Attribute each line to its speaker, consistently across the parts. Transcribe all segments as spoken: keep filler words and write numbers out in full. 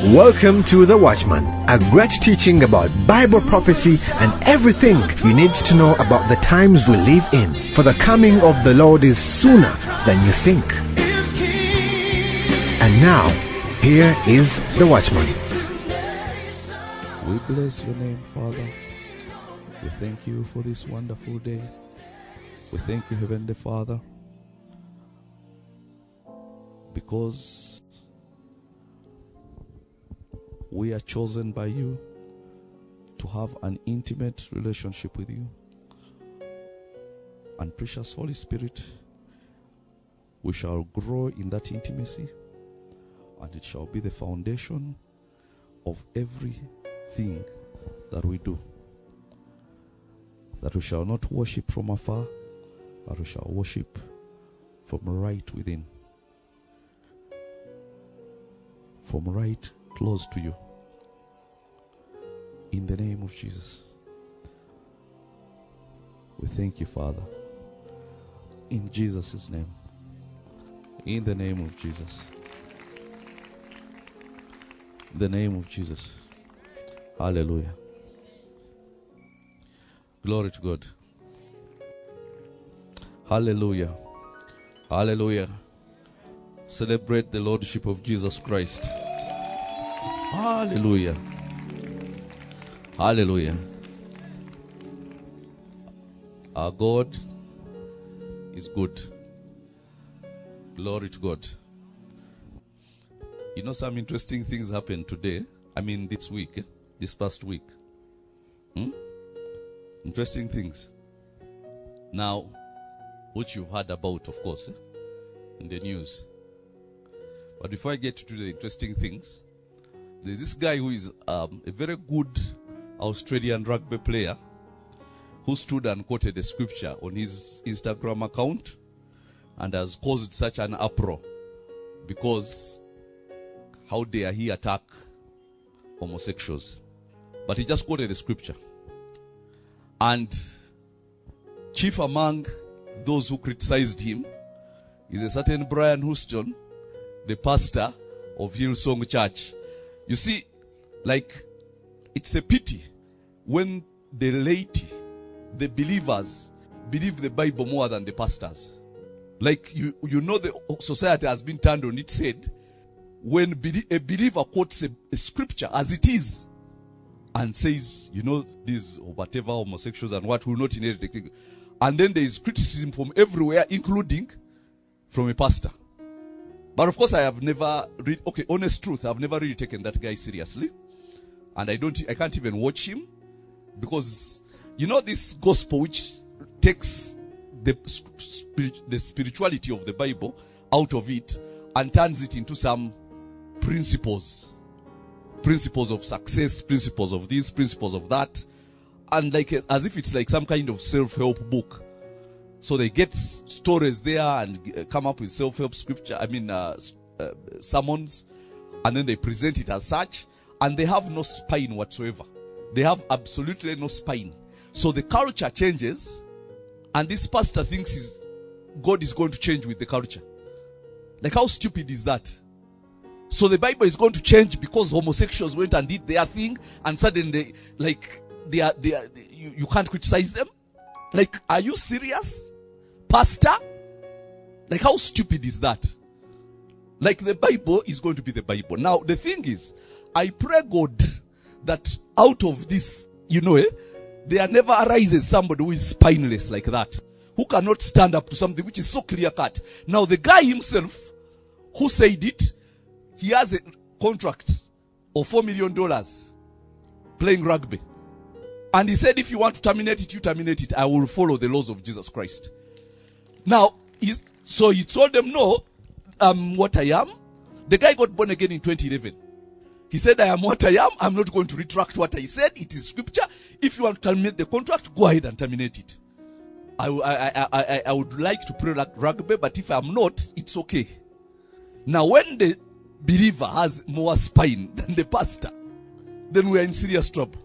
Speaker 1: Welcome to The Watchman, a great teaching about Bible prophecy and everything you need to know about the times we live in. For the coming of the Lord is sooner than you think. And now, here is The Watchman.
Speaker 2: We bless your name, Father. We thank you for this wonderful day. We thank you, Heavenly Father, because we are chosen by you to have an intimate relationship with you. And precious Holy Spirit, we shall grow in that intimacy, and it shall be the foundation of everything that we do. That we shall not worship from afar, but we shall worship from right within, from right close to you. In the name of Jesus, we thank you, Father. In Jesus' name. In the name of Jesus. In the name of Jesus. Hallelujah. Glory to God. Hallelujah. Hallelujah. Celebrate the Lordship of Jesus Christ. Hallelujah. Hallelujah. Our God is good. Glory to God. You know, some interesting things happened today. I mean, this week, eh? this past week. Hmm? Interesting things. Now, which you've heard about, of course, eh? in the news. But before I get to the interesting things, there's this guy who is um, a very good Australian rugby player who stood and quoted a scripture on his Instagram account and has caused such an uproar because how dare he attack homosexuals. But he just quoted a scripture. And chief among those who criticized him is a certain Brian Houston, the pastor of Hillsong Church. You see, like, it's a pity when the laity, the believers, believe the Bible more than the pastors. Like, you, you know, the society has been turned on its head when a believer quotes a, a scripture as it is and says, you know, these whatever homosexuals and what will not inherit the kingdom. And then there is criticism from everywhere, including from a pastor. But of course, I have never read, okay, honest truth, I've never really taken that guy seriously. And I don't, I can't even watch him because, you know, this gospel which takes the, spirit, the spirituality of the Bible out of it and turns it into some principles. Principles of success, principles of this, principles of that. And like, as if it's like some kind of self-help book. So they get stories there and come up with self-help scripture, I mean, uh, uh, sermons, and then they present it as such, and they have no spine whatsoever. They have absolutely no spine. So the culture changes, and this pastor thinks his God is going to change with the culture. Like, how stupid is that? So the Bible is going to change because homosexuals went and did their thing, and suddenly, like, they are, they are, you, you can't criticize them? Like, are you serious? Pastor? Like, how stupid is that? Like, the Bible is going to be the Bible. Now, the thing is, I pray God that out of this, you know, eh, there never arises somebody who is spineless like that, who cannot stand up to something which is so clear-cut. Now, the guy himself who said it, he has a contract of four million dollars playing rugby. And he said, if you want to terminate it, you terminate it. I will follow the laws of Jesus Christ. Now, he's, so he told them, no, I'm what I am. The guy got born again in twenty eleven. He said, I am what I am. I'm not going to retract what I said. It is scripture. If you want to terminate the contract, go ahead and terminate it. I, I, I, I, I would like to play rugby, but if I'm not, it's okay. Now, when the believer has more spine than the pastor, then we are in serious trouble.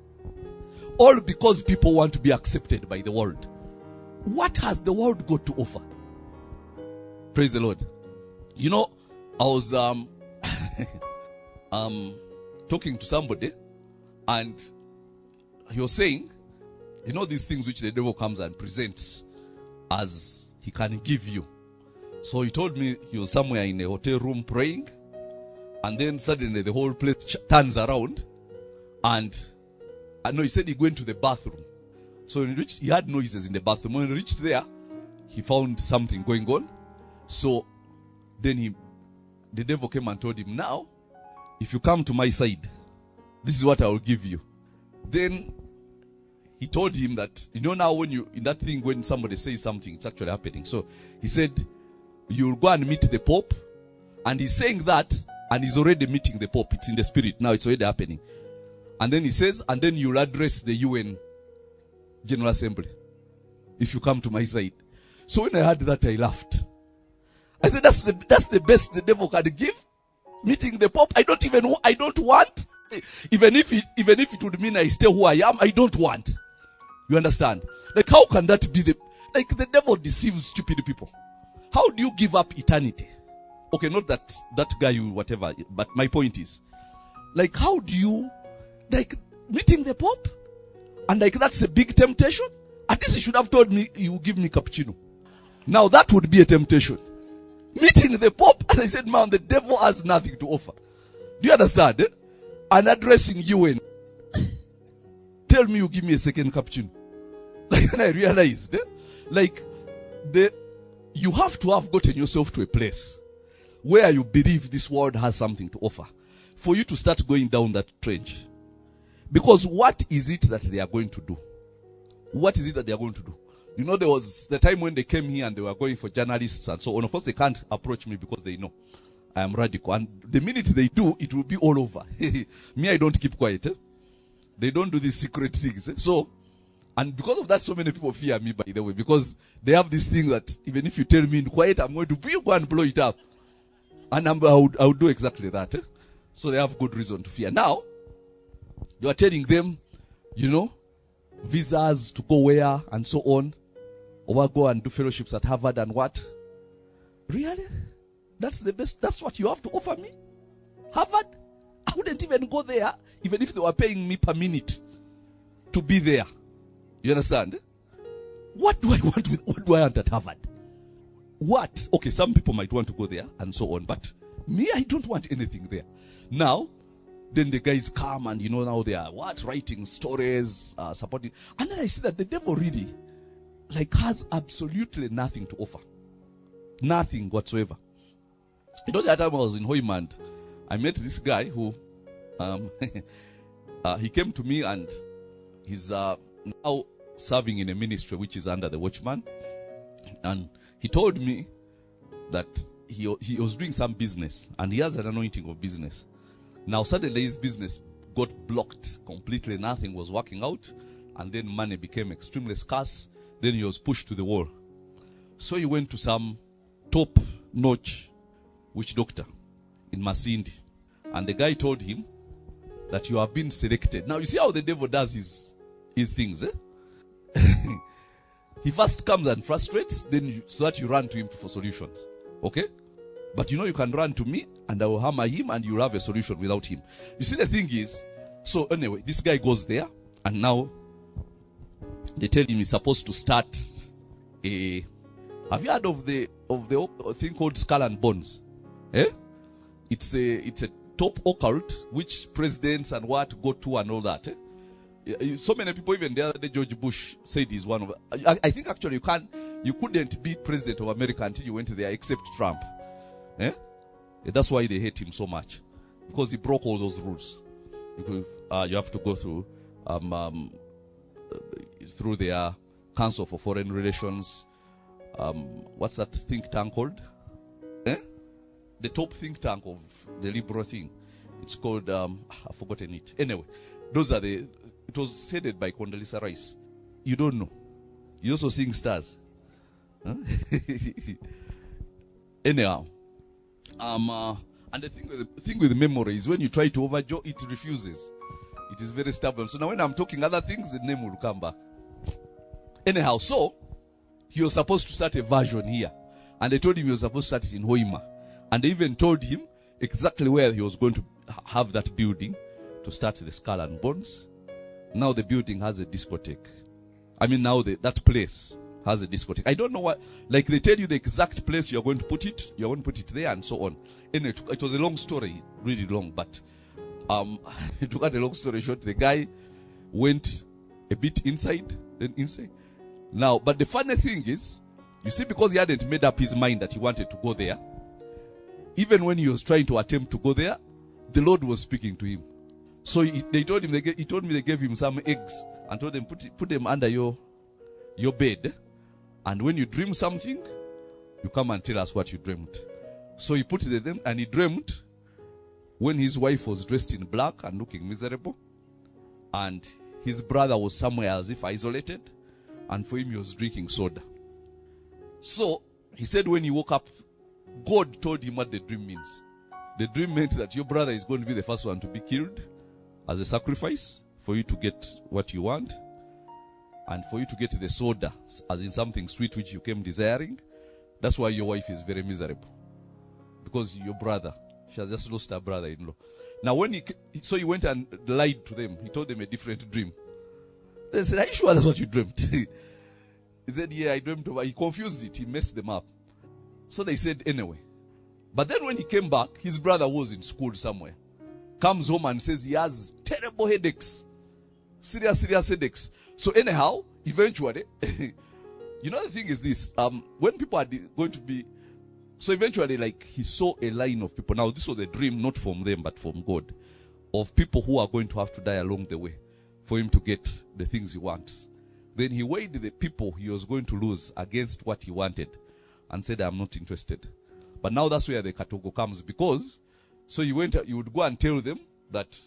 Speaker 2: All because people want to be accepted by the world. What has the world got to offer? Praise the Lord. You know, I was um, I um, talking to somebody, and he was saying, you know these things which the devil comes and presents as he can give you. So he told me he was somewhere in a hotel room praying, and then suddenly the whole place ch- turns around, and I know he said he went to the bathroom. So when he reached, he had noises in the bathroom. When he reached there, he found something going on. So then he, the devil came and told him, now, if you come to my side, this is what I will give you. Then he told him that, you know, now when you, in that thing, when somebody says something, it's actually happening. So he said, you'll go and meet the Pope. And he's saying that, and he's already meeting the Pope. It's in the spirit. Now it's already happening. And then he says, and then you'll address the U N General Assembly if you come to my side. So when I heard that, I laughed. I said, that's the, that's the best the devil can give. Meeting the Pope. I don't even, I don't want. Even if it, even if it would mean I stay who I am, I don't want. You understand? Like, how can that be the, like, the devil deceives stupid people. How do you give up eternity? Okay, not that, that guy, you, whatever, but my point is, like, how do you, like, meeting the Pope? And like, that's a big temptation? At least he should have told me, you give me cappuccino. Now that would be a temptation. Meeting the Pope, and I said, man, the devil has nothing to offer. Do you understand? Eh? And addressing U N. Tell me you give me a second cappuccino. Like, and I realized, eh? like, the, you have to have gotten yourself to a place where you believe this world has something to offer for you to start going down that trench. Because what is it that they are going to do? What is it that they are going to do? You know, there was the time when they came here and they were going for journalists and so on. Of course, they can't approach me because they know I am radical. And the minute they do, it will be all over. Me, I don't keep quiet. Eh? They don't do these secret things. Eh? So, and because of that, so many people fear me, by the way, because they have this thing that even if you tell me in quiet, I'm going to be, go and blow it up. And I'm, I, would, I would do exactly that. Eh? So they have good reason to fear. Now, you are telling them, you know, visas to go where and so on. Or go and do fellowships at Harvard and what? Really? That's the best. That's what you have to offer me? Harvard? I wouldn't even go there, even if they were paying me per minute to be there. You understand? What do I want with, what do I want at Harvard? What? Okay, some people might want to go there and so on, but me, I don't want anything there. Now, then the guys come and, you know, now they are, what? Writing stories, uh, supporting. And then I see that the devil really, like, has absolutely nothing to offer. Nothing whatsoever. You know, the other time I was in Hoyman, I met this guy who, um, uh, he came to me and he's uh, now serving in a ministry which is under the Watchman. And he told me that he, he was doing some business and he has an anointing of business. Now suddenly his business got blocked completely. Nothing was working out. And then money became extremely scarce. Then he was pushed to the wall. So he went to some top-notch witch doctor in Masindi. And the guy told him that you have been selected. Now you see how the devil does his, his things, eh? He first comes and frustrates, then you, so that you run to him for solutions. Okay? But you know you can run to me and I will hammer him and you'll have a solution without him. You see the thing is, so anyway, this guy goes there and now they tell him he's supposed to start a, have you heard of the, of the thing called Skull and Bones? Eh? It's a, it's a top occult which presidents and what go to and all that. Eh? So many people, even the other day, George Bush said he's one of, I, I think actually you can't, you couldn't be president of America until you went there except Trump. Eh? That's why they hate him so much. Because he broke all those rules. You, uh, you have to go through, um, um, through their Council for Foreign Relations. Um, what's that think tank called? Eh? The top think tank of the liberal thing. It's called, um, I've forgotten it. Anyway, those are the, it was headed by Condoleezza Rice. You don't know. You're also seeing stars. Huh? Anyhow. Um, uh, and the thing with the thing with the memory is when you try to overdo, it refuses. It is very stubborn. So now when I'm talking other things, the name will come back. Anyhow, so he was supposed to start a version here. And they told him he was supposed to start it in Hoima. And they even told him exactly where he was going to have that building to start the Skull and Bones. Now the building has a discotheque. I mean, now the, that place has a discotheque. I don't know what, like they tell you the exact place you're going to put it, you're going to put it there and so on. And it, it was a long story, really long, but um, to cut a long story short, the guy went a bit inside, then inside. Now, but the funny thing is, you see, because he hadn't made up his mind that he wanted to go there, even when he was trying to attempt to go there, the Lord was speaking to him. So he, they told him, they gave, he told me they gave him some eggs and told him, put, put them under your, your bed. And when you dream something, you come and tell us what you dreamt. So he put them, and he dreamt when his wife was dressed in black and looking miserable. And his brother was somewhere as if isolated. And for him, he was drinking soda. So he said when he woke up, God told him what the dream means. The dream meant that your brother is going to be the first one to be killed as a sacrifice for you to get what you want. And for you to get the soda, as in something sweet which you came desiring. That's why your wife is very miserable. Because your brother, she has just lost her brother-in-law. Now when he, so he went and lied to them. He told them a different dream. They said, are you sure that's what you dreamt? He said, yeah, I dreamt of it. He confused it. He messed them up. So they said, anyway. But then when he came back, his brother was in school somewhere. Comes home and says he has terrible headaches. Serious, serious headaches. So anyhow, eventually, you know the thing is this, um, when people are going to be, so eventually like he saw a line of people. Now this was a dream, not from them, but from God. Of people who are going to have to die along the way for him to get the things he wants. Then he weighed the people he was going to lose against what he wanted and said, I'm not interested. But now that's where the katogo comes, because, so he went, you would go and tell them that,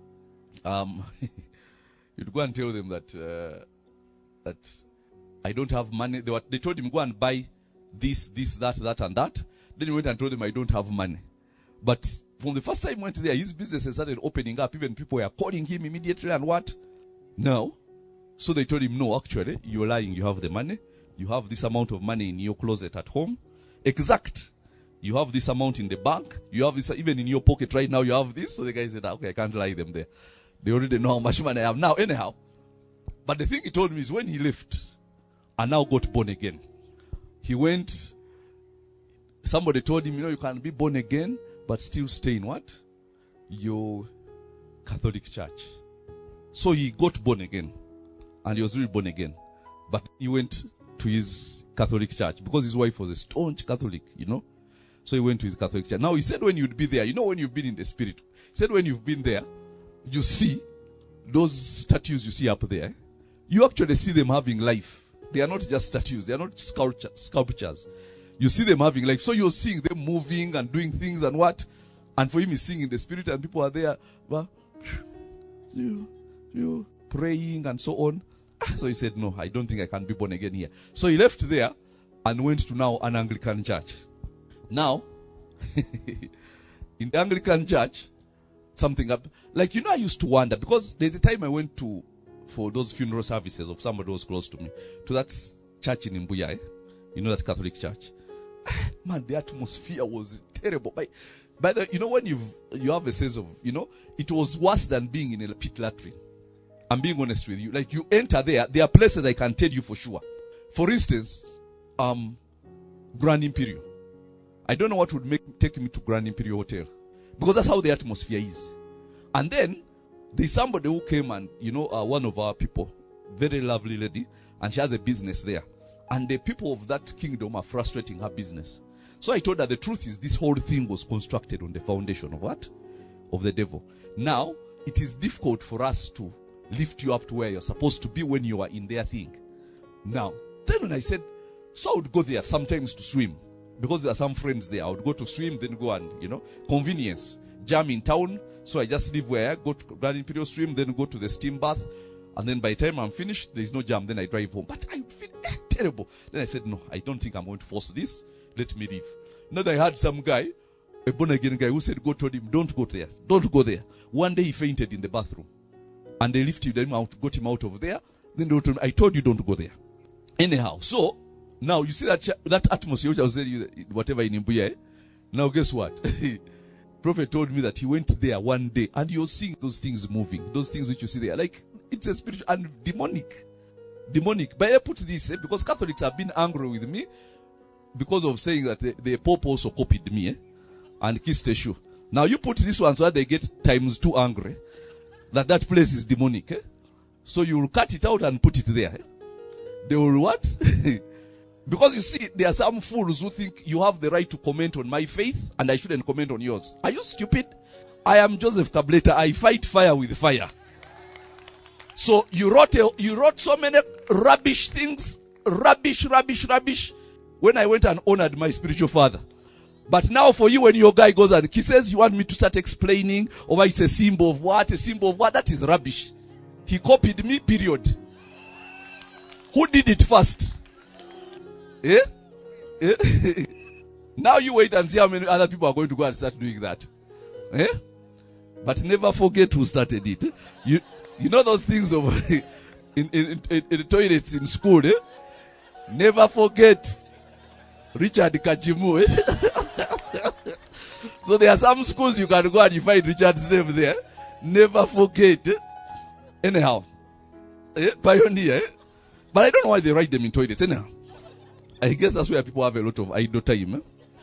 Speaker 2: um, you'd go and tell them that, uh, that I don't have money. They, were, they told him, go and buy this, this, that, that, and that. Then he went and told them, I don't have money. But from the first time he went there, his business started opening up. Even people were calling him immediately and what? No. So they told him, no, actually, you're lying. You have the money. You have this amount of money in your closet at home. Exact. You have this amount in the bank. You have this, even in your pocket right now, you have this. So the guy said, okay, I can't lie them there. They already know how much money I have now. Anyhow. But the thing he told me is when he left and now got born again, he went, somebody told him, you know, you can be born again, but still stay in what? Your Catholic church. So he got born again. And he was really born again. But he went to his Catholic church because his wife was a staunch Catholic, you know. So he went to his Catholic church. Now he said when you'd be there, you know when you've been in the spirit. He said when you've been there, you see those statues you see up there. You actually see them having life. They are not just statues. They are not sculpture, sculptures. You see them having life. So you're seeing them moving and doing things and what. And for him he's seeing in the spirit and people are there. Well, you, you praying and so on. So he said, no, I don't think I can be born again here. So he left there and went to now an Anglican church. Now, in the Anglican church, something up. Like, you know, I used to wonder, because there's a time I went to, for those funeral services of somebody who was close to me, to that church in Mbuya, eh? You know, that Catholic church. Man, the atmosphere was terrible. By, by the, you know, when you've, you have a sense of, you know, it was worse than being in a pit latrine. I'm being honest with you. Like, you enter there, there are places I can tell you for sure. For instance, um, Grand Imperial. I don't know what would make take me to Grand Imperial Hotel, because that's how the atmosphere is. And then there's somebody who came and, you know, uh, one of our people, very lovely lady, and she has a business there. And the people of that kingdom are frustrating her business. So I told her the truth is this whole thing was constructed on the foundation of what? Of the devil. Now, it is difficult for us to lift you up to where you're supposed to be when you are in their thing. Now, then when I said, so I would go there sometimes to swim. Because there are some friends there. I would go to swim, then go and, you know, convenience. Jam in town. So I just live where I go to Grand Imperial swim, then go to the steam bath. And then by the time I'm finished, there's no jam. Then I drive home. But I feel eh, terrible. Then I said, no, I don't think I'm going to force this. Let me leave. Now I had some guy, a born again guy, who said, God told him, don't go there. Don't go there. One day he fainted in the bathroom. And they lifted him out, got him out of there. Then they told him, I told you don't go there. Anyhow, so, now you see that that atmosphere which I was telling you, whatever in Mbuya. Now guess what? Prophet told me that he went there one day and you're seeing those things moving, those things which you see there. Like, it's a spiritual and demonic. Demonic. But I put this, eh, because Catholics have been angry with me because of saying that the, the Pope also copied me, eh, and kissed a shoe. Now you put this one so that they get times two angry that that place is demonic. Eh? So you will cut it out and put it there. Eh? They will what? Because you see, there are some fools who think you have the right to comment on my faith and I shouldn't comment on yours. Are you stupid? I am Joseph Kableta. I fight fire with fire. So you wrote a, you wrote so many rubbish things, rubbish, rubbish, rubbish, when I went and honored my spiritual father. But now for you, when your guy goes and he says you want me to start explaining, or why it's a symbol of what, a symbol of what, that is rubbish. He copied me, period. Who did it first? Eh? Eh? Now you wait and see how many other people are going to go and start doing that. Eh? But never forget who started it. You you know those things of in, in, in, in the toilets in school, eh? Never forget Richard Kajimu. Eh? So there are some schools you can go and you find Richard's name there. Never forget. Eh? Anyhow. Eh? Pioneer. Eh? But I don't know why they write them in toilets. Anyhow. I guess that's where people have a lot of idle time. Eh?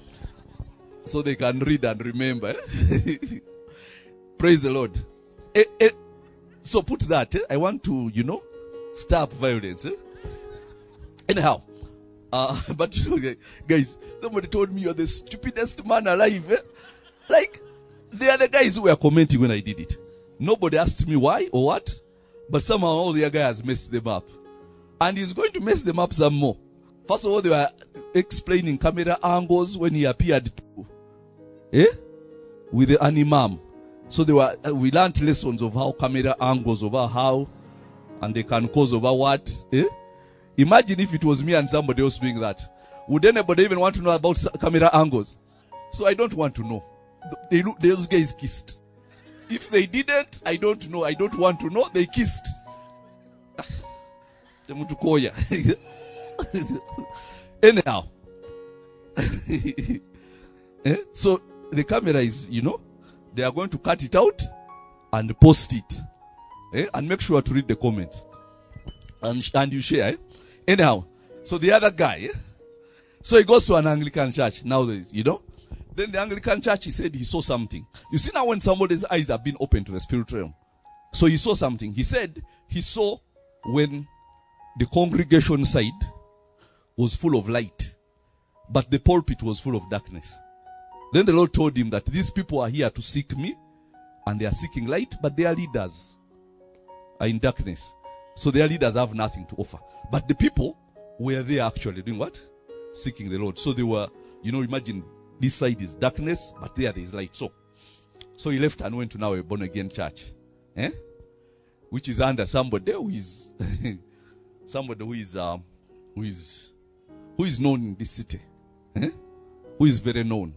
Speaker 2: So they can read and remember. Eh? Praise the Lord. Eh, eh. So put that. Eh? I want to, you know, stop violence. Eh? Anyhow. Uh, but guys, somebody told me you're the stupidest man alive. Eh? Like, they are the guys who were commenting when I did it. Nobody asked me why or what. But somehow all the other guys messed them up. And he's going to mess them up some more. First of all, they were explaining camera angles when he appeared to, eh? With the animam. So they were, uh, we learned lessons of how camera angles, over how, and they can cause over what, eh? Imagine if it was me and somebody else doing that. Would anybody even want to know about camera angles? So I don't want to know. They look, those guys kissed. If they didn't, I don't know. I don't want to know. They kissed. Anyhow. eh? So the camera is, you know, they are going to cut it out and post it. Eh? And make sure to read the comment. And, and you share. Eh? Anyhow. So the other guy, eh? So he goes to an Anglican church. Now, the, you know. Then the Anglican church, he said he saw something. You see now when somebody's eyes have been opened to the spiritual realm. So he saw something. He said he saw when the congregation side was full of light, but the pulpit was full of darkness. Then the Lord told him that these people are here to seek me, and they are seeking light, but their leaders are in darkness. So their leaders have nothing to offer. But the people were there actually doing what? Seeking the Lord. So they were, you know, imagine this side is darkness, but there there is light. So, so he left and went to now a born again church, eh? Which is under somebody who is somebody who is um, who is who is known in this city, eh? Who is very known.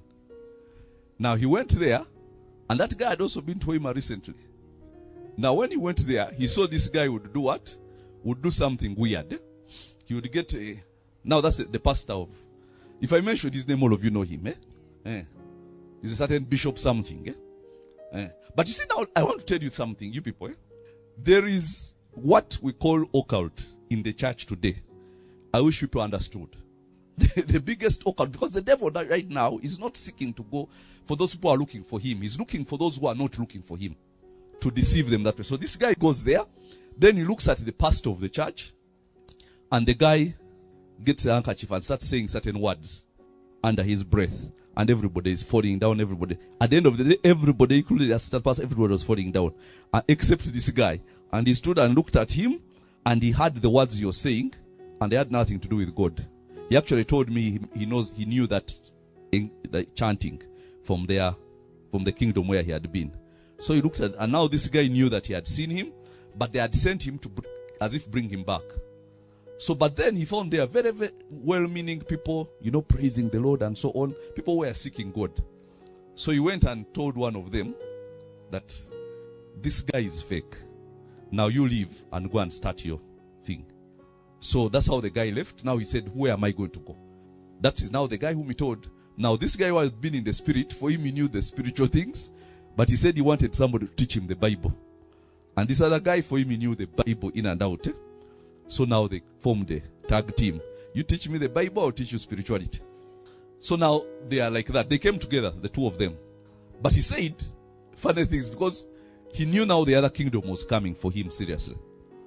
Speaker 2: Now he went there, and that guy had also been to Weimar recently. Now when he went there, he saw this guy would do what? Would do something weird. He would get a. Now that's the pastor of. If I mention his name, all of you know him, eh? Eh. He's a certain bishop something, eh? Eh. But you see now, I want to tell you something, you people, eh? There is what we call occult in the church today. I wish people understood. The, the biggest occult, because the devil right now is not seeking to go for those people who are looking for him. He's looking for those who are not looking for him, to deceive them that way. So this guy goes there, then he looks at the pastor of the church, and the guy gets a handkerchief and starts saying certain words under his breath, and everybody is falling down. Everybody, at the end of the day, everybody, including the assistant pastor, everybody was falling down, uh, except this guy. And he stood and looked at him, and he heard the words you're saying, and they had nothing to do with God. He actually told me he, he knows, he knew that, in, that chanting from there, from the kingdom where he had been. So he looked at, and now this guy knew that he had seen him, but they had sent him to, as if bring him back. So, but then he found there very, very well-meaning people, you know, praising the Lord and so on. People were seeking God. So he went and told one of them that this guy is fake. Now you leave and go and start your thing. So that's how the guy left. Now he said, where am I going to go? That is now the guy whom he told Now, this guy was been in the spirit. For him, he knew the spiritual things. But he said he wanted somebody to teach him the Bible. And this other guy, for him, he knew the Bible in and out. Eh? So now they formed a tag team. You teach me the Bible, I'll teach you spirituality. So now they are like that. They came together, the two of them. But he said funny things because he knew now the other kingdom was coming for him seriously.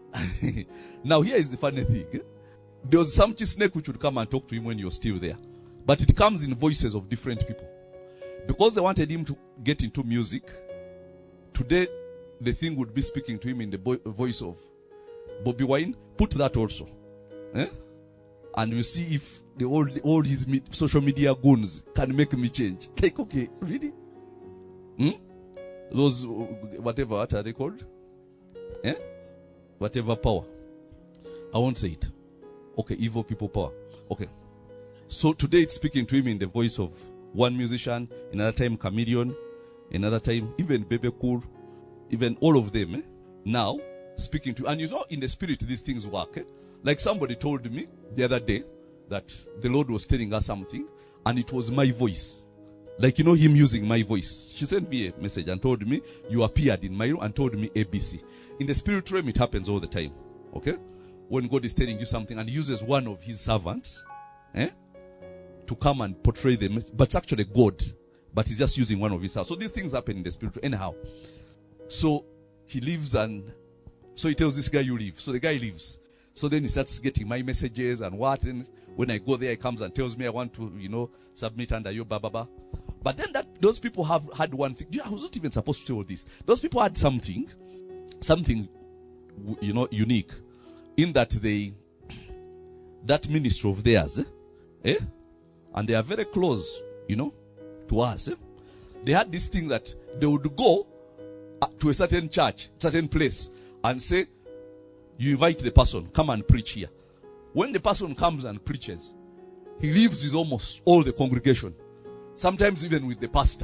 Speaker 2: Now here is the funny thing. Eh? There was some snake which would come and talk to him when you're still there. But it comes in voices of different people. Because they wanted him to get into music, today the thing would be speaking to him in the bo- voice of Bobby Wine. Put that also. Eh? And you see if the all, all his me- social media goons can make me change. Like, okay, really? Hmm? Those, uh, whatever, what are they called? Eh? Whatever power. I won't say it. Okay, evil people power. Okay. So today it's speaking to him in the voice of one musician, another time Chameleon, another time even Bebe Cool, even all of them. Eh? Now, speaking to, and you know in the spirit these things work. Eh? Like somebody told me the other day that the Lord was telling her something and it was my voice. Like, you know, him using my voice. She sent me a message and told me, you appeared in my room and told me A B C. In the spirit realm, it happens all the time. Okay? When God is telling you something and he uses one of his servants, eh, to come and portray the message. But it's actually God. But he's just using one of his servants. So these things happen in the spirit. Anyhow. So he leaves and so he tells this guy, you leave. So the guy leaves. So then he starts getting my messages and what. And when I go there, he comes and tells me I want to, you know, submit under you, blah, blah, blah. But then that those people have had one thing. I was not even supposed to tell this. Those people had something, something, you know, unique, in that they, that ministry of theirs, eh, eh? And they are very close, you know, to us. Eh? They had this thing that they would go to a certain church, certain place, and say, you invite the person, come and preach here. When the person comes and preaches, he lives with almost all the congregation. Sometimes even with the pastor.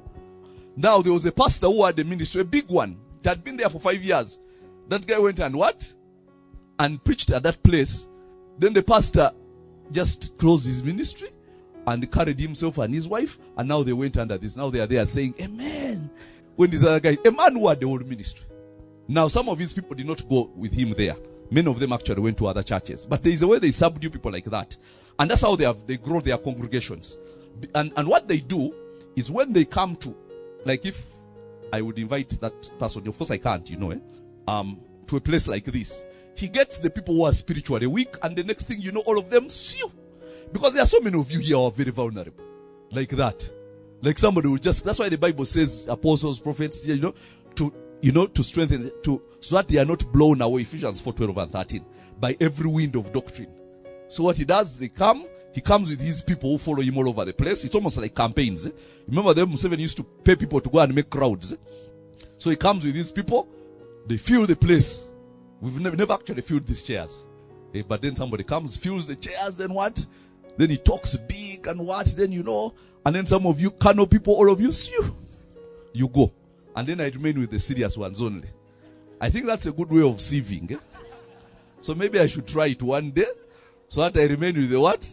Speaker 2: Now there was a pastor who had a ministry, a big one. It had been there for five years. That guy went and what? And preached at that place. Then the pastor just closed his ministry and carried himself and his wife. And now they went under this. Now they are there saying, amen. When this other guy, a man who had the whole ministry. Now some of his people did not go with him there. Many of them actually went to other churches. But there is a way they subdue people like that. And that's how they have, they grow their congregations. And, and what they do is when they come to, like if I would invite that person, of course I can't, you know, eh, um, to a place like this, he gets the people who are spiritually weak, and the next thing you know, all of them see you. Because there are so many of you here who are very vulnerable. Like that. Like somebody will just, that's why the Bible says apostles, prophets, you know, to, you know, to strengthen, to, so that they are not blown away, Ephesians four, twelve and thirteen, by every wind of doctrine. So what he does, they come, he comes with his people who follow him all over the place. It's almost like campaigns. Eh? Remember them, Museveni used to pay people to go and make crowds. Eh? So he comes with his people, they fill the place. We've never, never actually filled these chairs. Eh, but then somebody comes, fills the chairs, then what? Then he talks big and what? Then you know, and then some of you, Kano people, all of you, you, you go. And then I remain with the serious ones only. I think that's a good way of sieving. Eh? So maybe I should try it one day, so that I remain with the what?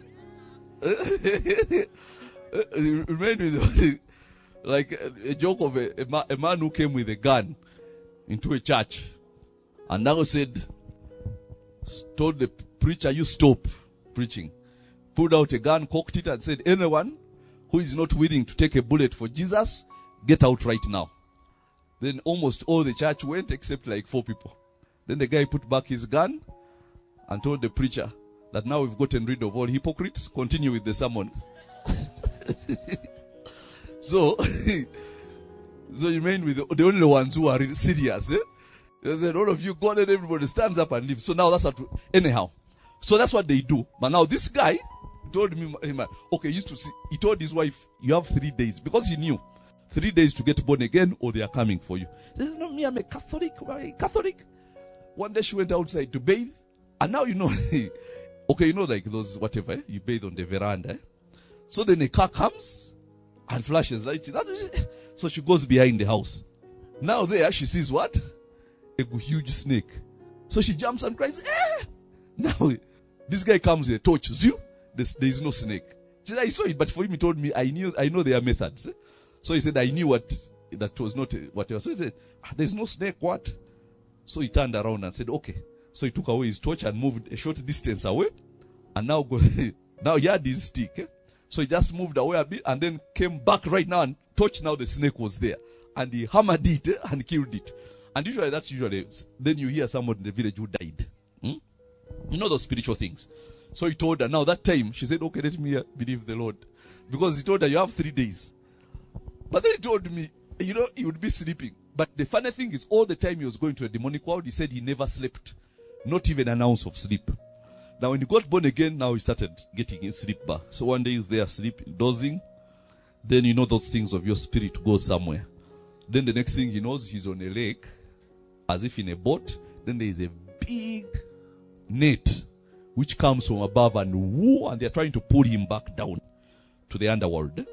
Speaker 2: Remain with the, like a, a joke of a, a, ma, a man who came with a gun into a church. And now said, told the preacher, you stop preaching. Pulled out a gun, cocked it and said, anyone who is not willing to take a bullet for Jesus, get out right now. Then almost all the church went except like four people. Then the guy put back his gun and told the preacher that now we've gotten rid of all hypocrites. Continue with the sermon. so, so you remain with the, the only ones who are really serious. Eh? They said, all of you go and everybody stands up and leave. So now that's what, anyhow. So that's what they do. But now this guy told me, okay, he used to see, he told his wife, you have three days. Because he knew, three days to get born again or they are coming for you. He said, no, me, I'm a Catholic, I'm a Catholic. One day she went outside to bathe. And now you know, okay, you know like those, whatever, eh? You bathe on the veranda. Eh? So then a car comes and flashes lights. So she goes behind the house. Now there she sees what? A huge snake. So she jumps and cries, eh! Now, this guy comes with a torch. Zoo, there is no snake. She said, I saw it, but for him, he told me, I knew, I know their methods. So he said, I knew what, that was not whatever. So he said, ah, there's no snake, what? So he turned around and said, okay. So he took away his torch and moved a short distance away. And now, go, now he had his stick. Eh? So he just moved away a bit and then came back right now and touched. Now the snake was there. And he hammered it eh, and killed it. And usually that's usually, then you hear someone in the village who died. Hmm? You know those spiritual things. So he told her, now that time, she said, okay, let me uh, believe the Lord. Because he told her, you have three days. But then he told me, you know, he would be sleeping. But the funny thing is, all the time he was going to a demonic world, he said he never slept. Not even an ounce of sleep. Now when he got born again, now he started getting in sleep back. So one day he's there sleeping, dozing. Then you know those things of your spirit go somewhere. Then the next thing he knows, he's on a lake, as if in a boat. Then there is a big net which comes from above and woo, and they're trying to pull him back down to the underworld.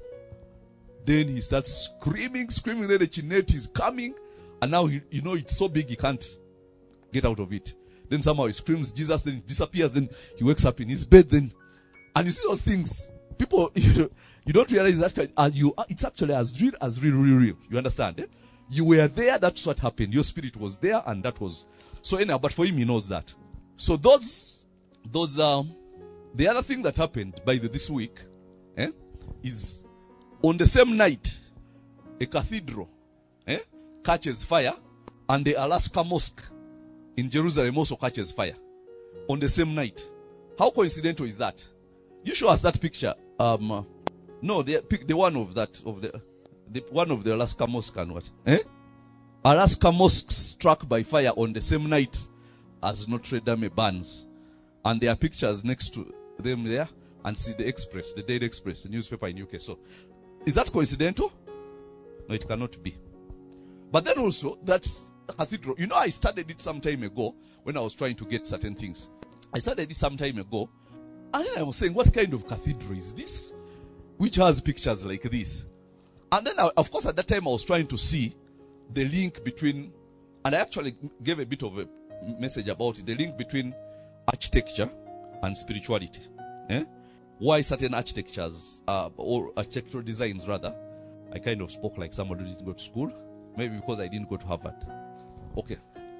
Speaker 2: Then he starts screaming, screaming. Then the net is coming, and now he, you know it's so big he can't get out of it. Then somehow he screams Jesus, then he disappears, then he wakes up in his bed, then, and you see those things. People, you know, you don't realize that uh, you, uh, it's actually as real as real, real, real. You understand? Eh? You were there, that's what happened. Your spirit was there, and that was, so anyhow, but for him, he knows that. So those, those, um, the other thing that happened by the, this week, eh, is on the same night, a cathedral, eh, catches fire, and the Alaska Mosque in Jerusalem also catches fire on the same night. How coincidental is that? You show us that picture. Um, uh, no, the pick the one of that of the, the one of the Alaska Mosque and what? Eh? Alaska Mosque struck by fire on the same night as Notre Dame burns, and there are pictures next to them there, and see the Express, the Daily Express, the newspaper in U K. So, is that coincidental? No, it cannot be. But then also that cathedral, you know, I started it some time ago when I was trying to get certain things. I started it some time ago, and then I was saying, what kind of cathedral is this, which has pictures like this? And then, I, of course, at that time I was trying to see the link between, and I actually gave a bit of a message about it, the link between architecture and spirituality. Eh? Why certain architectures, uh, or architectural designs rather, I kind of spoke like somebody who didn't go to school. Maybe because I didn't go to Harvard. Okay.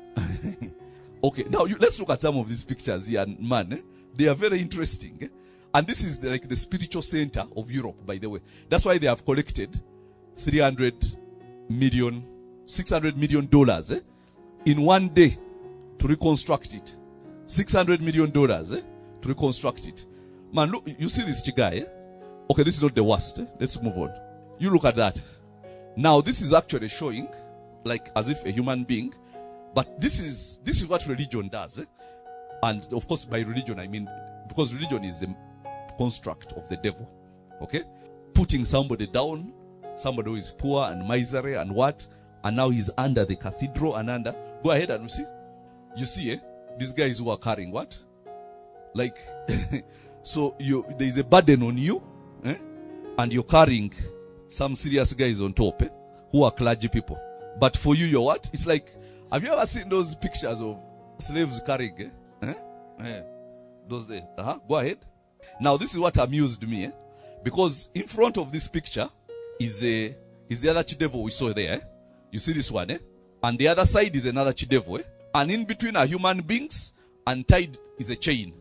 Speaker 2: Okay, now you, let's look at some of these pictures here, man. Eh? They are very interesting. Eh? And this is the, like the spiritual center of Europe, by the way. That's why they have collected three hundred million, six hundred million dollars eh? in one day to reconstruct it. six hundred million dollars eh? to reconstruct it. Man, look, you see this guy. Eh? Okay, this is not the worst. Eh? Let's move on. You look at that. Now, this is actually showing like as if a human being, but this is this is what religion does. Eh? And of course, by religion, I mean, because religion is the construct of the devil. Okay? Putting somebody down, somebody who is poor and miserly and what, and now he's under the cathedral and under. Go ahead and see. You see, eh? These guys who are carrying what? Like, so you there is a burden on you, eh? And you're carrying some serious guys on top, eh? Who are clergy people. But for you, you're what? It's like, have you ever seen those pictures of slaves carrying, eh? Eh? Eh. Those there. Uh-huh. Go ahead. Now, this is what amused me, eh? Because in front of this picture is a is the other chi-devil we saw there. Eh? You see this one, eh? And the other side is another chi-devil, eh? And in between are human beings, and tied is a chain.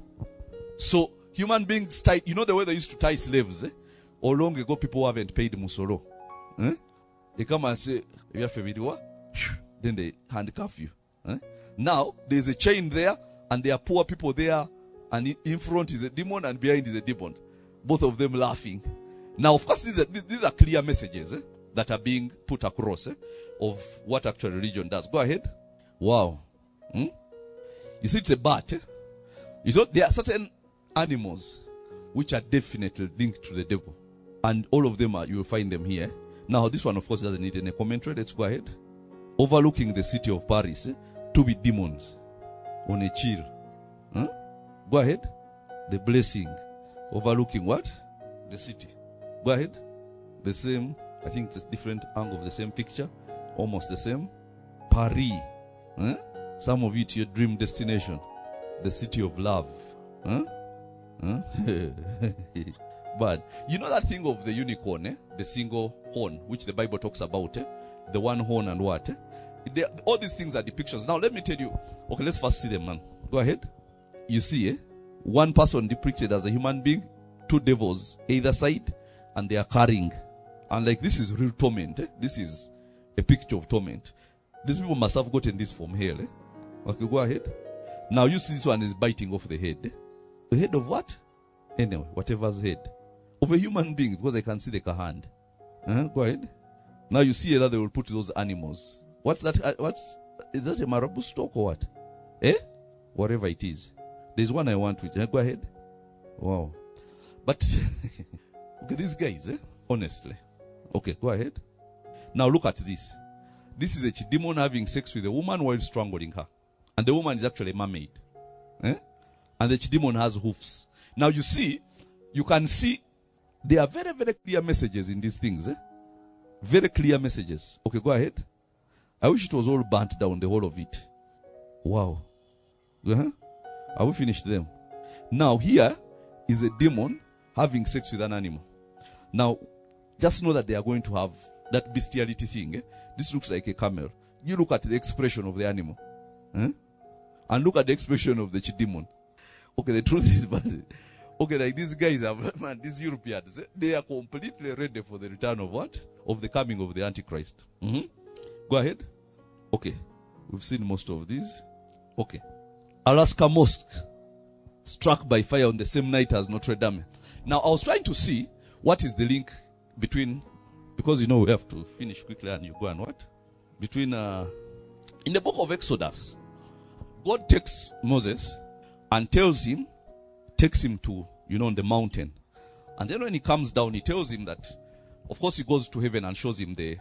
Speaker 2: So, human beings tied, you know the way they used to tie slaves, eh? Or long ago, people who haven't paid musoro. Eh? They come and say, you have a video? Then they handcuff you. Eh? Now, there's a chain there, and there are poor people there, and in front is a demon, and behind is a demon. Both of them laughing. Now, of course, these are, these are clear messages eh, that are being put across eh, of what actual religion does. Go ahead. Wow. Hmm? You see, it's a bat. Eh? You see, there are certain animals which are definitely linked to the devil. And all of them are, you will find them here. Now, this one, of course, doesn't need any commentary. Let's go ahead. Overlooking the city of Paris, eh? Two big demons on a chill. Huh? Go ahead. The blessing. Overlooking what? The city. Go ahead. The same, I think it's a different angle of the same picture. Almost the same. Paris. Huh? Some of you to your dream destination. The city of love. Huh? Huh? But you know that thing of the unicorn, eh? The single horn, which the Bible talks about, eh? The one horn and what? Eh? They, all these things are depictions. Now let me tell you. Okay, let's first see them, man. Go ahead. You see, eh? One person depicted as a human being, two devils either side, and they are carrying. And like, this is real torment. Eh? This is a picture of torment. These people must have gotten this from hell. Eh? Okay, go ahead. Now you see this one is biting off the head. Eh? The head of what? Anyway, whatever's head. Of a human being, because I can see the hand. Uh-huh, go ahead. Now you see that they will put those animals. What's that? Uh, what's, is that a marabou stock or what? Eh? Whatever it is. There's one I want with. Eh? Go ahead. Wow. But, okay, these guys, eh? Honestly. Okay, go ahead. Now look at this. This is a demon having sex with a woman while strangling her. And the woman is actually a mermaid. Eh? And the demon has hoofs. Now you see, you can see, there are very, very clear messages in these things. Eh? Very clear messages. Okay, go ahead. I wish it was all burnt down, the whole of it. Wow. Uh-huh. Have we finished them? Now here is a demon having sex with an animal. Now, just know that they are going to have that bestiality thing. Eh? This looks like a camel. You look at the expression of the animal. Eh? And look at the expression of the demon. Okay, the truth is, but okay, like these guys are, man, these Europeans, eh? They are completely ready for the return of what? Of the coming of the Antichrist. Mm-hmm. Go ahead. Okay, we've seen most of these. Okay. Alaska Mosque struck by fire on the same night as Notre Dame. Now, I was trying to see what is the link between, because you know we have to finish quickly and you go and what? Between, uh, in the book of Exodus, God takes Moses and tells him, takes him to, you know, on the mountain. And then when he comes down, he tells him that, of course he goes to heaven and shows him the,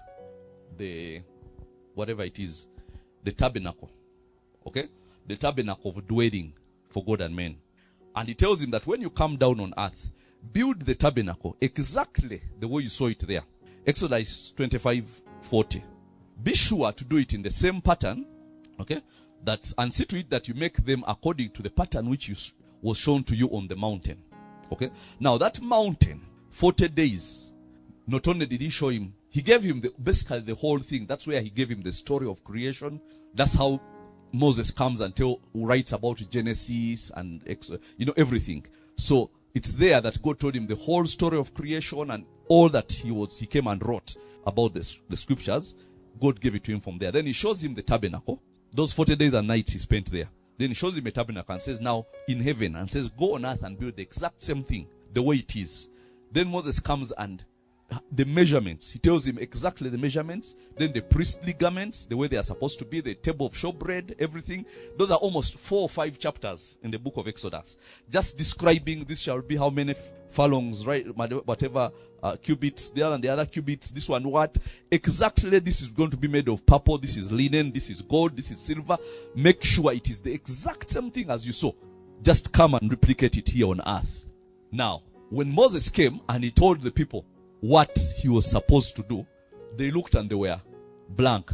Speaker 2: the, whatever it is, the tabernacle. Okay? The tabernacle of dwelling for God and men. And he tells him that when you come down on earth, build the tabernacle exactly the way you saw it there. Exodus twenty-five forty. Be sure to do it in the same pattern, okay? That, and see to it that you make them according to the pattern which you, was shown to you on the mountain. Okay? Now that mountain, forty days, not only did he show him, he gave him the, basically the whole thing. That's where he gave him the story of creation. That's how Moses comes and tell, writes about Genesis and, you know, everything. So it's there that God told him the whole story of creation and all that he was, he came and wrote about this, the scriptures. God gave it to him from there. Then he shows him the tabernacle. Those forty days and nights he spent there. Then he shows him a tabernacle and says, now in heaven, and says, go on earth and build the exact same thing, the way it is. Then Moses comes and the measurements, he tells him exactly the measurements, then the priestly garments, the way they are supposed to be, the table of showbread, everything. Those are almost four or five chapters in the book of Exodus. Just describing this shall be how many furlongs, right, whatever, uh, cubits, the other and the other cubits, this one what. Exactly this is going to be made of purple, this is linen, this is gold, this is silver. Make sure it is the exact same thing as you saw. Just come and replicate it here on earth. Now, when Moses came and he told the people what he was supposed to do, they looked and they were blank.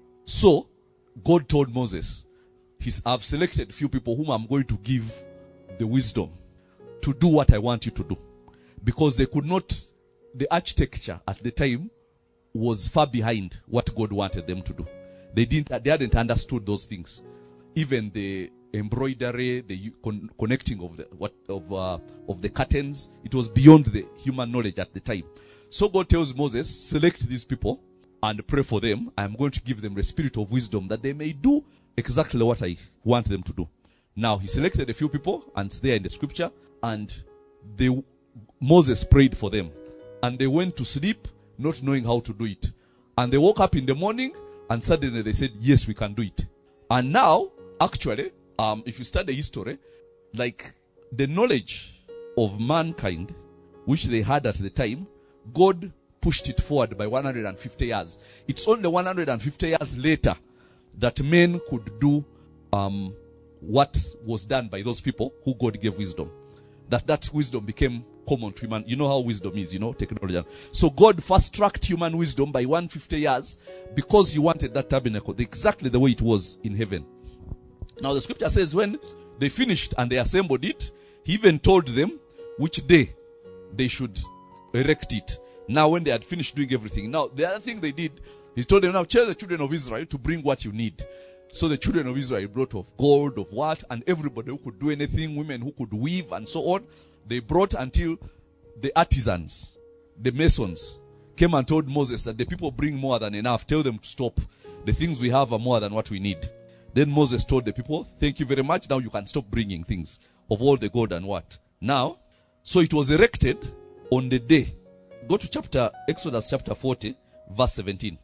Speaker 2: So, God told Moses, He's, I've selected a few people whom I'm going to give the wisdom to do what I want you to do. Because they could not, the architecture at the time was far behind what God wanted them to do. They didn't, they hadn't understood those things. Even the embroidery, the con- connecting of the what of uh, of the curtains, it was beyond the human knowledge at the time. So God tells Moses, select these people and pray for them. I am going to give them the spirit of wisdom that they may do exactly what I want them to do. Now he selected a few people, and it's there in the scripture, and they, Moses prayed for them, and they went to sleep not knowing how to do it. And they woke up in the morning, and suddenly they said, yes, we can do it. And now, actually, um, if you study history, like the knowledge of mankind, which they had at the time, God pushed it forward by one hundred fifty years. It's only one hundred fifty years later that men could do um, what was done by those people who God gave wisdom. That that wisdom became common to human. You know how wisdom is, you know, technology. So God fast-tracked human wisdom by one hundred fifty years because he wanted that tabernacle exactly the way it was in heaven. Now the scripture says when they finished and they assembled it, He even told them which day they should erect it. Now when they had finished doing everything. Now the other thing they did, he told them, now tell the children of Israel to bring what you need. So the children of Israel brought of gold, of what, and everybody who could do anything, women who could weave and so on, they brought until the artisans, the masons, came and told Moses that the people bring more than enough. Tell them to stop. The things we have are more than what we need. Then Moses told the people, thank you very much. Now you can stop bringing things of all the gold and what. Now, so it was erected on the day. Go to chapter, Exodus chapter forty, verse seventeen.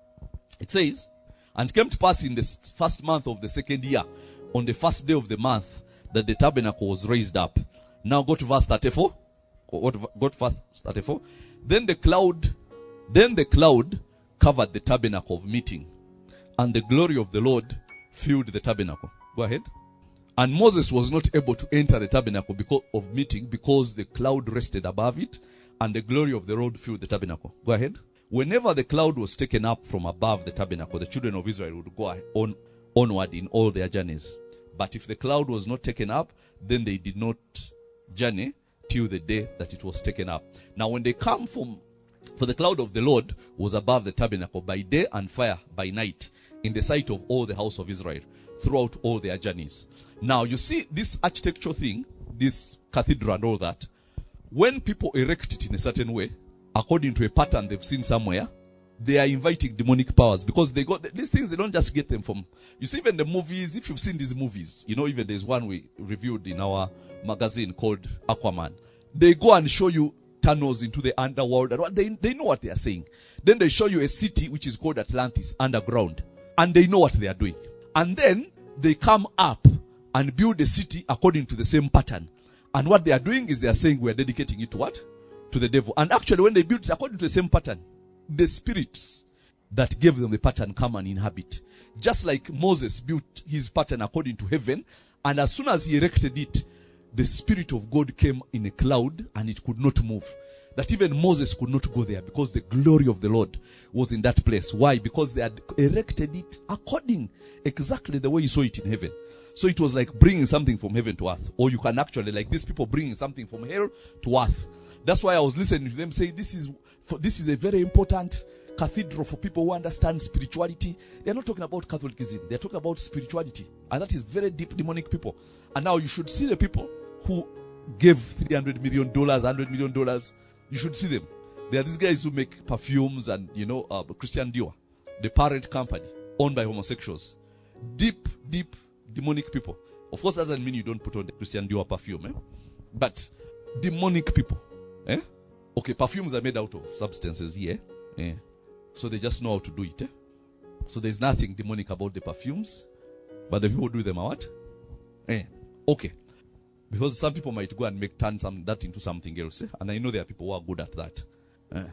Speaker 2: It says, and it came to pass in the first month of the second year, on the first day of the month, that the tabernacle was raised up. Now go to verse thirty-four. Go to verse thirty-four. Then the cloud, then the cloud covered the tabernacle of meeting, and the glory of the Lord filled the tabernacle. Go ahead. And Moses was not able to enter the tabernacle because of meeting, because the cloud rested above it, and the glory of the Lord filled the tabernacle. Go ahead. Whenever the cloud was taken up from above the tabernacle, the children of Israel would go on onward in all their journeys. But if the cloud was not taken up, then they did not journey till the day that it was taken up. Now when they come from, for the cloud of the Lord was above the tabernacle by day and fire by night, in the sight of all the house of Israel, throughout all their journeys. Now you see this architectural thing, this cathedral and all that, when people erect it in a certain way, according to a pattern they've seen somewhere, they are inviting demonic powers, because they got these things. They don't just get them from, you see, even the movies. If you've seen these movies, you know, even there's one we reviewed in our magazine called Aquaman. They go and show you tunnels into the underworld, and they they know what they are saying. Then they show you a city which is called Atlantis underground, and they know what they are doing. And then they come up and build a city according to the same pattern. And what they are doing is they are saying we are dedicating it to what? To the devil. And actually when they build it according to the same pattern, the spirits that gave them the pattern come and inhabit. Just like Moses built his pattern according to heaven, and as soon as he erected it, the Spirit of God came in a cloud and it could not move. That even Moses could not go there, because the glory of the Lord was in that place. Why? Because they had erected it according exactly the way you saw it in heaven. So it was like bringing something from heaven to earth. Or you can actually, like these people, bringing something from hell to earth. That's why I was listening to them say this is for, this is a very important cathedral for people who understand spirituality. They're not talking about Catholicism. They're talking about spirituality. And that is very deep demonic people. And now you should see the people who gave three hundred million dollars, one hundred million dollars. You should see them. They are these guys who make perfumes and, you know, uh, Christian Dior, the parent company owned by homosexuals. Deep, deep demonic people. Of course, that doesn't mean you don't put on the Christian Dior perfume, eh? But demonic people. Eh? Okay, perfumes are made out of substances here. Eh? So they just know how to do it. Eh? So there's nothing demonic about the perfumes. But the people who do them are what? Eh? Okay. Because some people might go and make turn some, that into something else. Eh? And I know there are people who are good at that. Eh?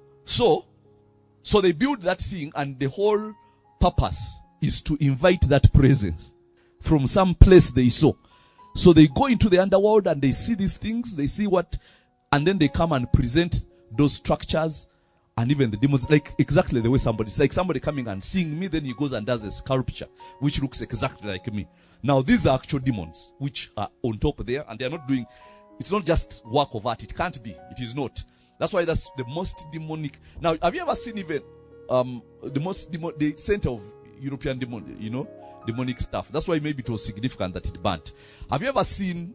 Speaker 2: So, so they build that thing, and the whole purpose is to invite that presence from some place they saw. So they go into the underworld and they see these things, they see what, and then they come and present those structures and even the demons, like exactly the way somebody, it's like somebody coming and seeing me, then he goes and does a sculpture which looks exactly like me. Now these are actual demons which are on top there, and they are not doing, it's not just work of art. It can't be. It is not. That's why that's the most demonic. Now, have you ever seen even um the most demon, the center of European demon, you know, demonic stuff? That's why maybe it was significant that it burnt. Have you ever seen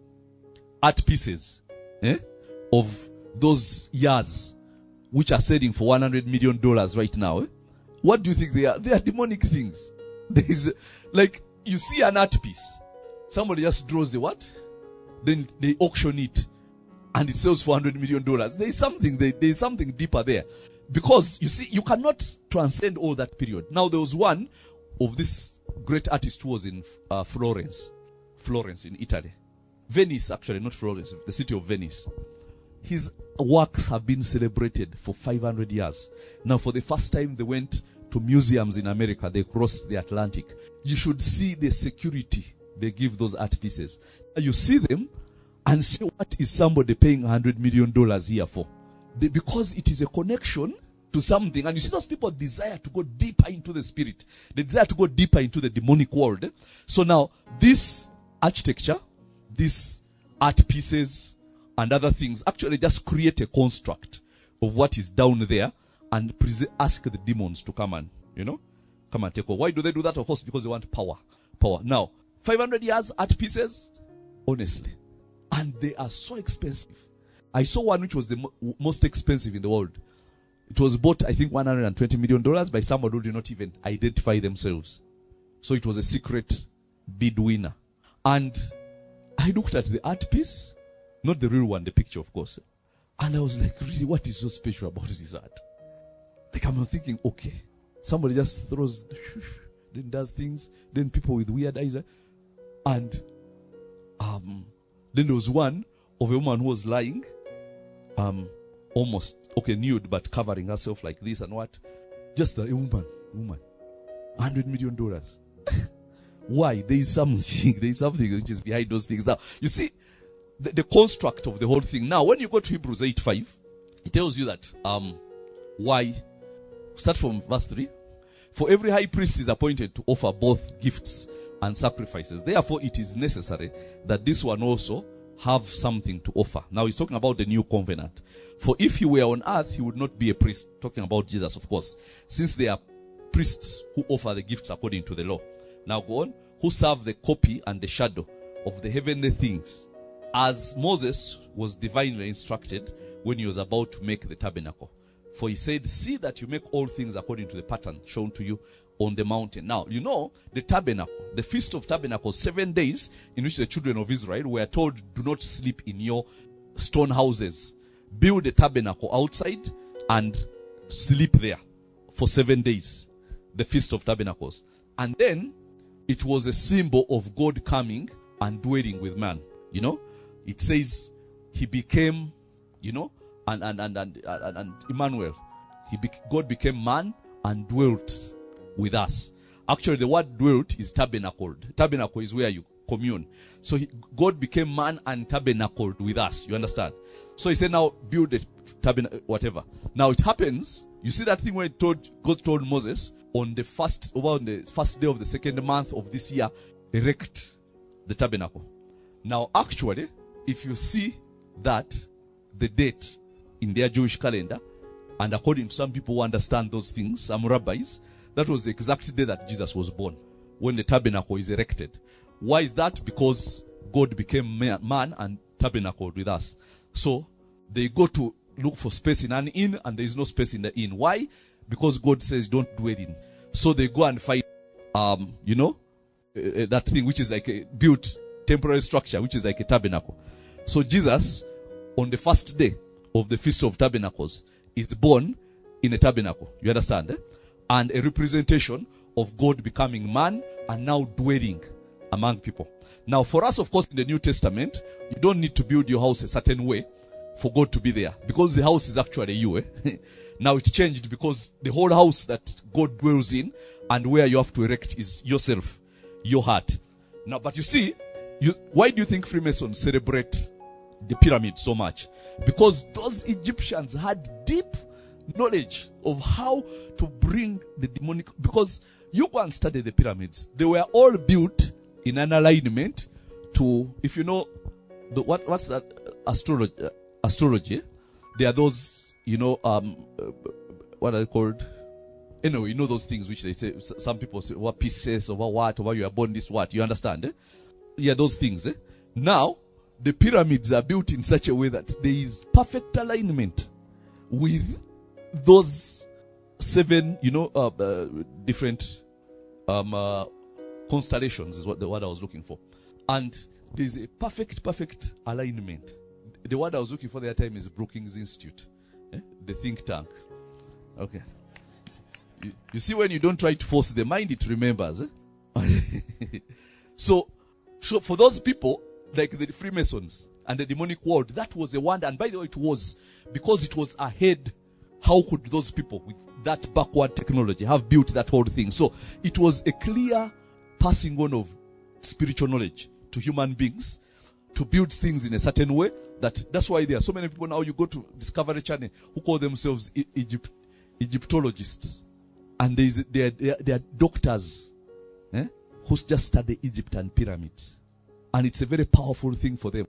Speaker 2: art pieces, eh, of those years which are selling for one hundred million dollars right now? Eh? What do you think they are? They are demonic things. There is, like, you see an art piece, somebody just draws the what? Then they auction it, and it sells for one hundred million dollars. There is something, there, there is something deeper there. Because, you see, you cannot transcend all that period. Now, there was one of this great artist who was in uh, Florence. Florence in Italy. Venice, actually, not Florence, the city of Venice. His works have been celebrated for five hundred years. Now, for the first time, they went to museums in America. They crossed the Atlantic. You should see the security they give those art pieces. You see them and see what is somebody paying one hundred million dollars here for. They, because it is a connection to something. And you see, those people desire to go deeper into the spirit. They desire to go deeper into the demonic world. So now, this architecture, this art pieces and other things. Actually, just create a construct of what is down there and pre- ask the demons to come and, you know, come and take over. Why do they do that? Of course, because they want power. Power. Now, five hundred years art pieces, honestly. And they are so expensive. I saw one which was the mo- most expensive in the world. It was bought, I think, one hundred twenty million dollars by somebody who did not even identify themselves. So it was a secret bid winner. And I looked at the art piece, not the real one, the picture, of course. And I was like, really, what is so special about this art? Like, I'm thinking, okay, somebody just throws, then does things, then people with weird eyes. And um, then there was one of a woman who was lying, um, almost, okay, nude, but covering herself like this and what. Just a woman, woman. one hundred million dollars. Why? There is something, there is something which is behind those things. Now, you see, the, the construct of the whole thing. Now, when you go to Hebrews eight five, it tells you that, um, why, start from verse three. For every high priest is appointed to offer both gifts and sacrifices. Therefore, it is necessary that this one also have something to offer. Now, he's talking about the new covenant. For if he were on earth, he would not be a priest. Talking about Jesus, of course. Since they are priests who offer the gifts according to the law. Now go on. Who serve the copy and the shadow of the heavenly things, as Moses was divinely instructed when he was about to make the tabernacle. For he said, see that you make all things according to the pattern shown to you on the mountain. Now, you know, the tabernacle, the Feast of Tabernacles, seven days in which the children of Israel were told, do not sleep in your stone houses. Build a tabernacle outside and sleep there for seven days. The Feast of Tabernacles. And then, it was a symbol of God coming and dwelling with man. You know, it says he became, you know, and and and and, and, and Emmanuel, he be, God became man and dwelt with us. Actually, the word dwelt is tabernacled. Tabernacle is where you commune. So he, God became man and tabernacled with us. You understand? So he said, now build a tabernacle, whatever. Now it happens. You see that thing where it told, God told Moses on the first, over on the first day of the second month of this year, erect the tabernacle. Now, actually, if you see that the date in their Jewish calendar, and according to some people who understand those things, some rabbis, that was the exact day that Jesus was born, when the tabernacle is erected. Why is that? Because God became man and tabernacled with us. So they go to look for space in an inn, and there is no space in the inn. Why? Because God says don't dwell in. So they go and find, um, you know, uh, that thing which is like a built temporary structure, which is like a tabernacle. So Jesus, on the first day of the Feast of Tabernacles, is born in a tabernacle. You understand? Eh? And a representation of God becoming man and now dwelling among people. Now, for us, of course, in the New Testament, you don't need to build your house a certain way for God to be there, because the house is actually you. Eh? Now it changed, because the whole house that God dwells in and where you have to erect is yourself, your heart. Now, but you see, you, why do you think Freemasons celebrate the pyramid so much? Because those Egyptians had deep knowledge of how to bring the demonic, because you go and study the pyramids. They were all built in an alignment to, if you know, the, what what's that, astrology, uh, astrology, there are those, you know, um, uh, what are they called? Anyway, you know those things which they say, some people say, what pieces, over what, over you are born this, what, you understand, eh? Yeah, those things, eh? Now, the pyramids are built in such a way that there is perfect alignment with those seven, you know, uh, uh, different um, uh, constellations is what the word I was looking for. And there's a perfect, perfect alignment. The word I was looking for that time is Brookings Institute, eh? The think tank. Okay. You, you see, when you don't try to force the mind, it remembers. Eh? so, so, for those people, like the Freemasons and the demonic world, that was a wonder. And by the way, it was because it was ahead. How could those people with that backward technology have built that whole thing? So it was a clear passing on of spiritual knowledge to human beings to build things in a certain way. That that's why there are so many people now. You go to Discovery Channel who call themselves e- Egypt, Egyptologists, and there is they are, they are, they are doctors, eh, who just study Egypt and pyramids, and it's a very powerful thing for them.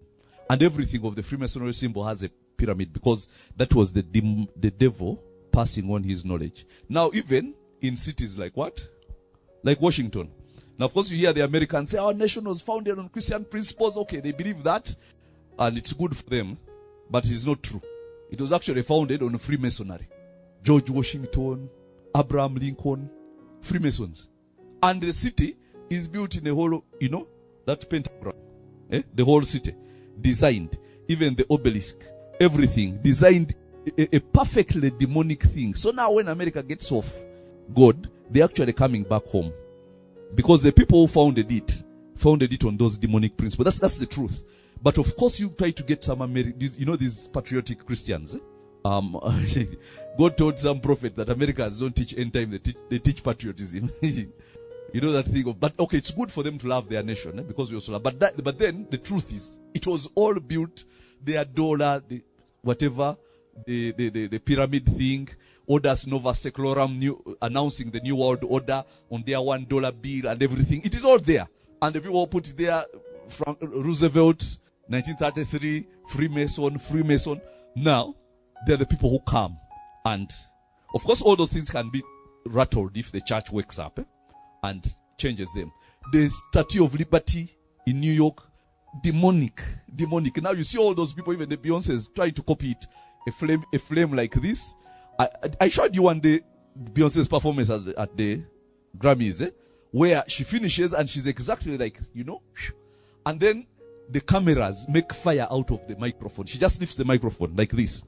Speaker 2: And everything of the Freemasonry symbol has a pyramid because that was the dim, the devil passing on his knowledge. Now, even in cities like what? Like Washington. Now, of course, you hear the Americans say, our nation was founded on Christian principles. Okay, they believe that, and it's good for them, but it's not true. It was actually founded on Freemasonry. George Washington, Abraham Lincoln, Freemasons. And the city is built in a whole, you know, that pentagram. Eh? The whole city. Designed. Even the obelisk. Everything. Designed a, a perfectly demonic thing. So now when America gets off God, they're actually coming back home. Because the people who founded it, founded it on those demonic principles. That's, that's the truth. But of course you try to get some Ameri- you know, these patriotic Christians. Eh? Um, God told some prophet that Americans don't teach end time, they teach, they teach patriotism. You know that thing of, but okay, it's good for them to love their nation, eh, because we also love, but that, but then the truth is, it was all built, their dollar, the, whatever, the, the, the, the pyramid thing, Orders Nova Seclorum, new, announcing the New World Order on their one dollar bill and everything. It is all there. And the people put it there, Frank Roosevelt, nineteen thirty-three, Freemason, Freemason. Now, they're the people who come. And, of course, all those things can be rattled if the church wakes up, eh, and changes them. The Statue of Liberty in New York, demonic, demonic. Now you see all those people, even the Beyonce's trying to copy it. A flame, a flame like this. I, I, I showed you one day Beyonce's performance at the, at the Grammys, eh, where she finishes and she's exactly like, you know, and then the cameras make fire out of the microphone. She just lifts the microphone like this.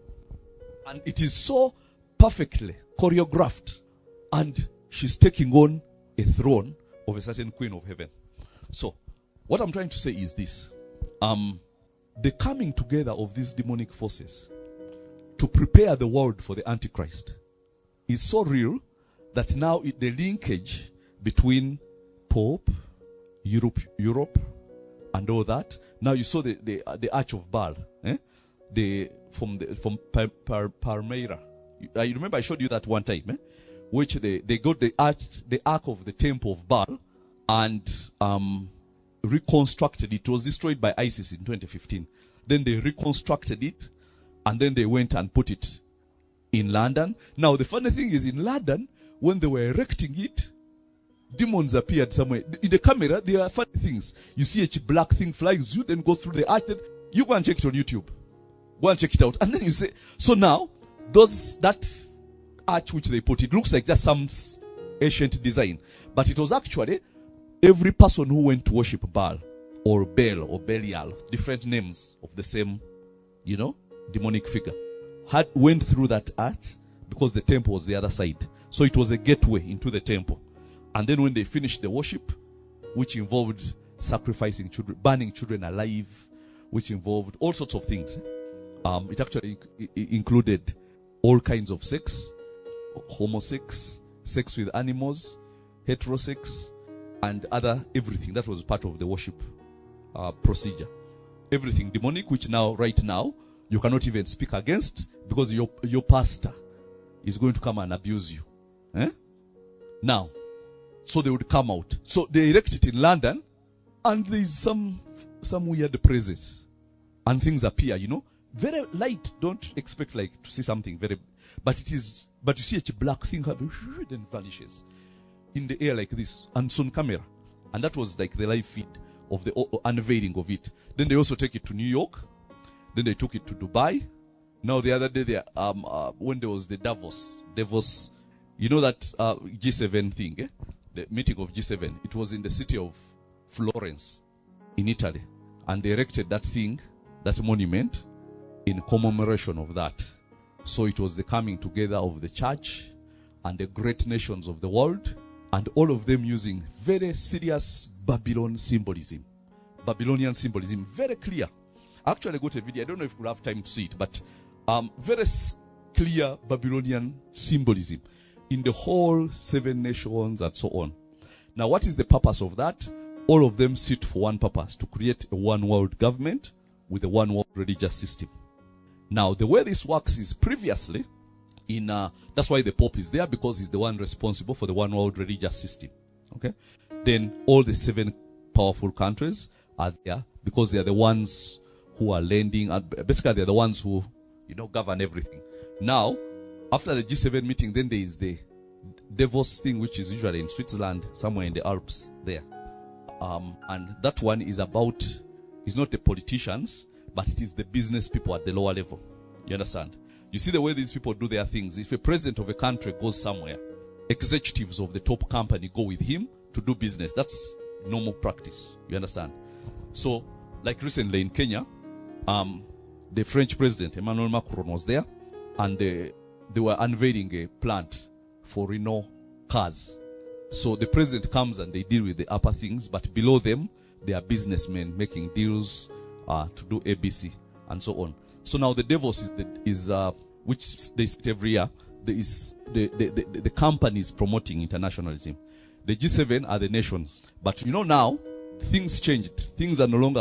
Speaker 2: And it is so perfectly choreographed. And she's taking on a throne of a certain queen of heaven. So, what I'm trying to say is this. Um, the coming together of these demonic forces to prepare the world for the Antichrist is so real that now it, the linkage between Pope, Europe, Europe, and all that. Now you saw the the, uh, the Arch of Baal, eh? The from the from Par, Par, Palmyra. You, I remember I showed you that one time, eh? Which they they got the arch, the ark of the temple of Baal, and um, reconstructed it. It was destroyed by ISIS in twenty fifteen. Then they reconstructed it, and then they went and put it in London. Now the funny thing is, in London, when they were erecting it, demons appeared somewhere. In the camera, there are funny things. You see a black thing flying, you then go through the arch. Then you go and check it on YouTube. Go and check it out. And then you say, so now, those that arch which they put, it looks like just some ancient design. But it was actually every person who went to worship Baal, or Baal, or Belial, different names of the same, you know, demonic figure, had went through that arch because the temple was the other side. So it was a gateway into the temple. And then when they finished the worship, which involved sacrificing children, burning children alive, which involved all sorts of things. Um, it actually inc- included all kinds of sex, homosex, sex with animals, heterosex, and other everything. That was part of the worship uh, procedure. Everything demonic, which now, right now, you cannot even speak against because your your pastor is going to come and abuse you. Eh? Now, so they would come out. So they erect it in London, and there is some some weird presence, and things appear. You know, very light. Don't expect like to see something very, but it is. But you see a black thing happen, then vanishes in the air like this, and it's on camera, and that was like the live feed of the unveiling of it. Then they also take it to New York. Then they took it to Dubai. Now the other day, they, um, uh, when there was the Davos, Davos, you know that uh, G seven thing, eh? The meeting of G seven. It was in the city of Florence, in Italy, and they erected that thing, that monument, in commemoration of that. So it was the coming together of the church and the great nations of the world, and all of them using very serious Babylon symbolism, Babylonian symbolism, very clear. I actually got a video. I don't know if we'll have time to see it, but um, very clear Babylonian symbolism in the whole seven nations and so on. Now, what is the purpose of that? All of them sit for one purpose, to create a one world government with a one world religious system. Now, the way this works is previously, in uh, that's why the Pope is there, because he's the one responsible for the one world religious system. Okay? Then all the seven powerful countries are there because they are the ones who are lending, and basically they're the ones who, you know, govern everything. Now, after the G seven meeting, then there is the Davos thing, which is usually in Switzerland, somewhere in the Alps there. Um, and that one is about, it's not the politicians, but it is the business people at the lower level. You understand? You see the way these people do their things. If a president of a country goes somewhere, executives of the top company go with him to do business. That's normal practice. You understand? So, like recently in Kenya, um, the French president, Emmanuel Macron, was there, and uh, they were unveiling a plant for Renault cars. So the president comes and they deal with the upper things, but below them, they are businessmen making deals uh, to do A B C and so on. So now the Davos is, the, is uh, which they sit every year, there is the, the, the, the companies promoting internationalism. The G seven are the nations. But you know now, things changed. Things are no longer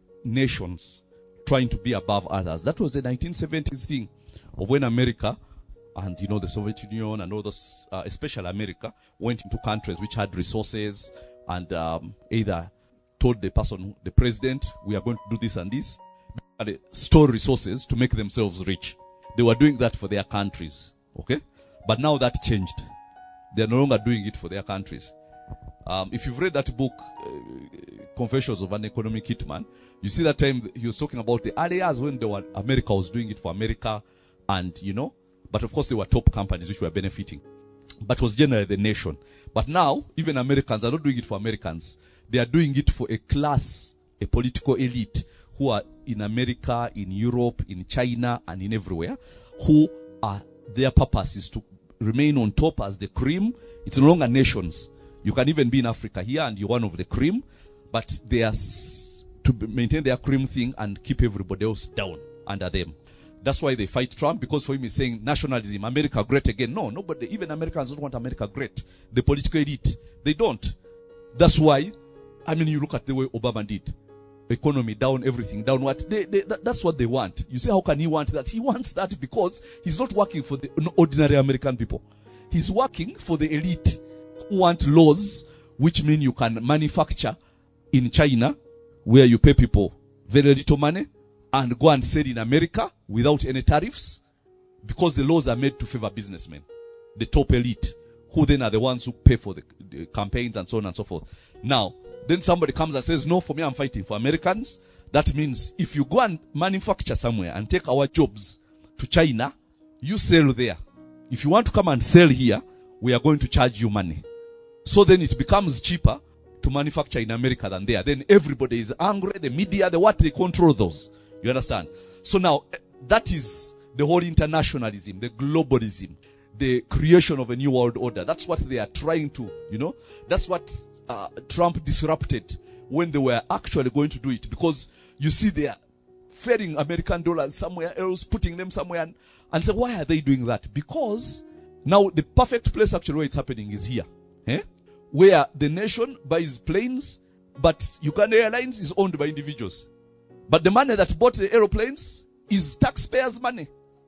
Speaker 2: nations trying to be above others. That was the nineteen seventies thing of when America and, you know, the Soviet Union and others, uh, especially America, went into countries which had resources and um, either told the person, the president, we are going to do this and this, and store resources to make themselves rich. They were doing that for their countries, okay? But now that changed. They are no longer doing it for their countries. Um, if you've read that book, uh, Confessions of an Economic Hitman, you see that time he was talking about the early years when they were, America was doing it for America, and, you know, but of course there were top companies which were benefiting. But it was generally the nation. But now, even Americans are not doing it for Americans. They are doing it for a class, a political elite, who are in America, in Europe, in China, and in everywhere, who are, their purpose is to remain on top as the cream. It's no longer nations. You can even be in Africa here and you're one of the cream, but they are s- to maintain their cream thing and keep everybody else down under them. That's why they fight Trump, because for him he's saying nationalism, America great again. No, nobody, even Americans don't want America great. The political elite, they don't. That's why, I mean, you look at the way Obama did. Economy down, everything down. What they, they, that, that's what they want. You say, how can he want that? He wants that because he's not working for the ordinary American people. He's working for the elite who want laws, which mean you can manufacture in China, where you pay people very little money, and go and sell in America without any tariffs, because the laws are made to favor businessmen, the top elite, who then are the ones who pay for the, the campaigns and so on and so forth. Now, then somebody comes and says, no, for me, I'm fighting for Americans. That means if you go and manufacture somewhere and take our jobs to China, you sell there. If you want to come and sell here, we are going to charge you money. So then it becomes cheaper to manufacture in America than there. Then everybody is angry, the media, the what, they control those. You understand? So now, that is the whole internationalism, the globalism, the creation of a new world order. That's what they are trying to, you know. That's what uh, Trump disrupted when they were actually going to do it. Because you see they are ferrying American dollars somewhere else, putting them somewhere. And, and so why are they doing that? Because now the perfect place actually where it's happening is here. Eh? Where the nation buys planes, but Uganda Airlines is owned by individuals. But the money that bought the aeroplanes is taxpayers' money.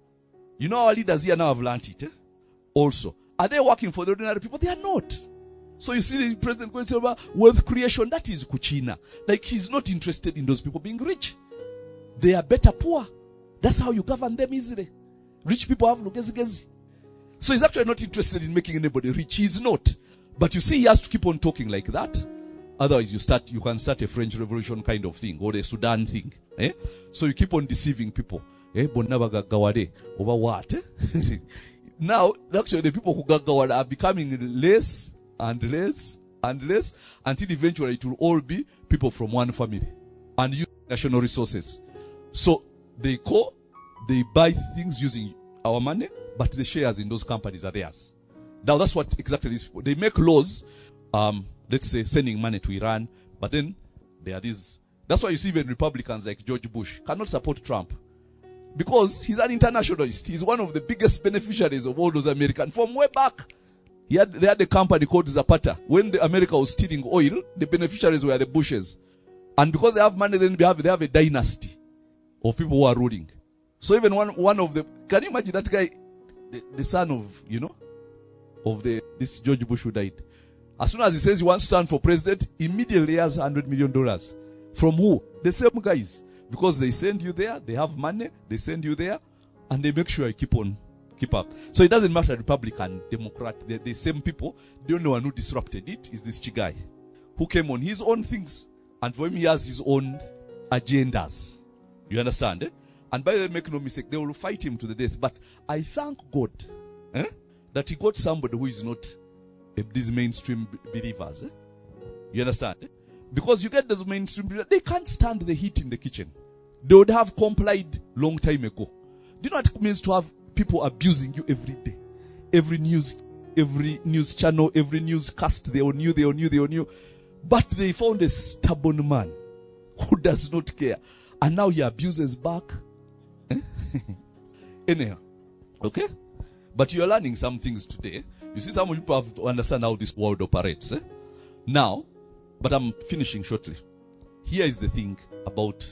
Speaker 2: You know, our leaders here now have learned it. Eh? Also, are they working for the ordinary people? They are not. So you see the president going to say about wealth creation. That is Kuchina. Like, he's not interested in those people being rich. They are better poor. That's how you govern them easily. Rich people have lugezi-gezi. So he's actually not interested in making anybody rich. He's not. But you see, he has to keep on talking like that. Otherwise, you start, you can start a French Revolution kind of thing, or a Sudan thing. Eh? So you keep on deceiving people. Eh? Over what? Eh? Now, actually, the people who gagawada are becoming less and less and less until eventually it will all be people from one family and use national resources. So they call, they buy things using our money, but the shares in those companies are theirs. Now that's what exactly these people, they make laws, um, let's say sending money to Iran, but then there are these, that's why you see even Republicans like George Bush cannot support Trump. Because he's an internationalist. He's one of the biggest beneficiaries of all those Americans. From way back, he had, they had a company called Zapata. When the America was stealing oil, the beneficiaries were the Bushes. And because they have money, then they have, they have a dynasty of people who are ruling. So even one, one of the, can you imagine that guy, the, the son of, you know, of the, this George Bush who died. As soon as he says he wants to stand for president, immediately he has one hundred million dollars. From who? The same guys. Because they send you there, they have money, they send you there, and they make sure you keep on, keep up. So it doesn't matter Republican, Democrat, they're the same people. The only one who disrupted it is this guy who came on his own things, and for him he has his own agendas. You understand? Eh? And by the way, make no mistake, they will fight him to the death. But I thank God eh, that he got somebody who is not eh, these mainstream b- believers. Eh? You understand? Eh? Because you get those mainstream believers, they can't stand the heat in the kitchen. They would have complied long time ago. Do you know what it means to have people abusing you every day? Every news, every news channel, every newscast, they on you, they on you, they on you. But they found a stubborn man who does not care. And now he abuses back. Eh? Anyhow. Okay? But you're learning some things today. You see, some people have to understand how this world operates. Eh? Now, but I'm finishing shortly. Here is the thing about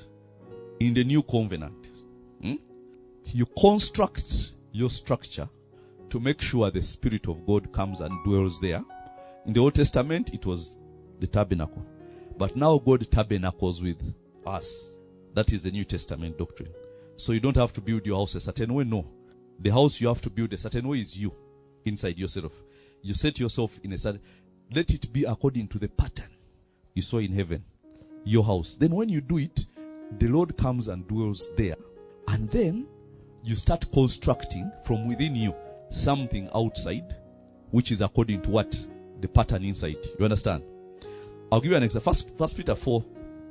Speaker 2: in the new covenant. Hmm? You construct your structure to make sure the Spirit of God comes and dwells there. In the Old Testament, it was the tabernacle. But now God tabernacles with us. That is the New Testament doctrine. So you don't have to build your house a certain way. No. The house you have to build a certain way is you, inside yourself. You set yourself in a certain... Let it be according to the pattern you saw in heaven. Your house. Then when you do it, the Lord comes and dwells there. And then you start constructing from within you something outside, which is according to what? The pattern inside. You understand? I'll give you an example. First, First Peter four.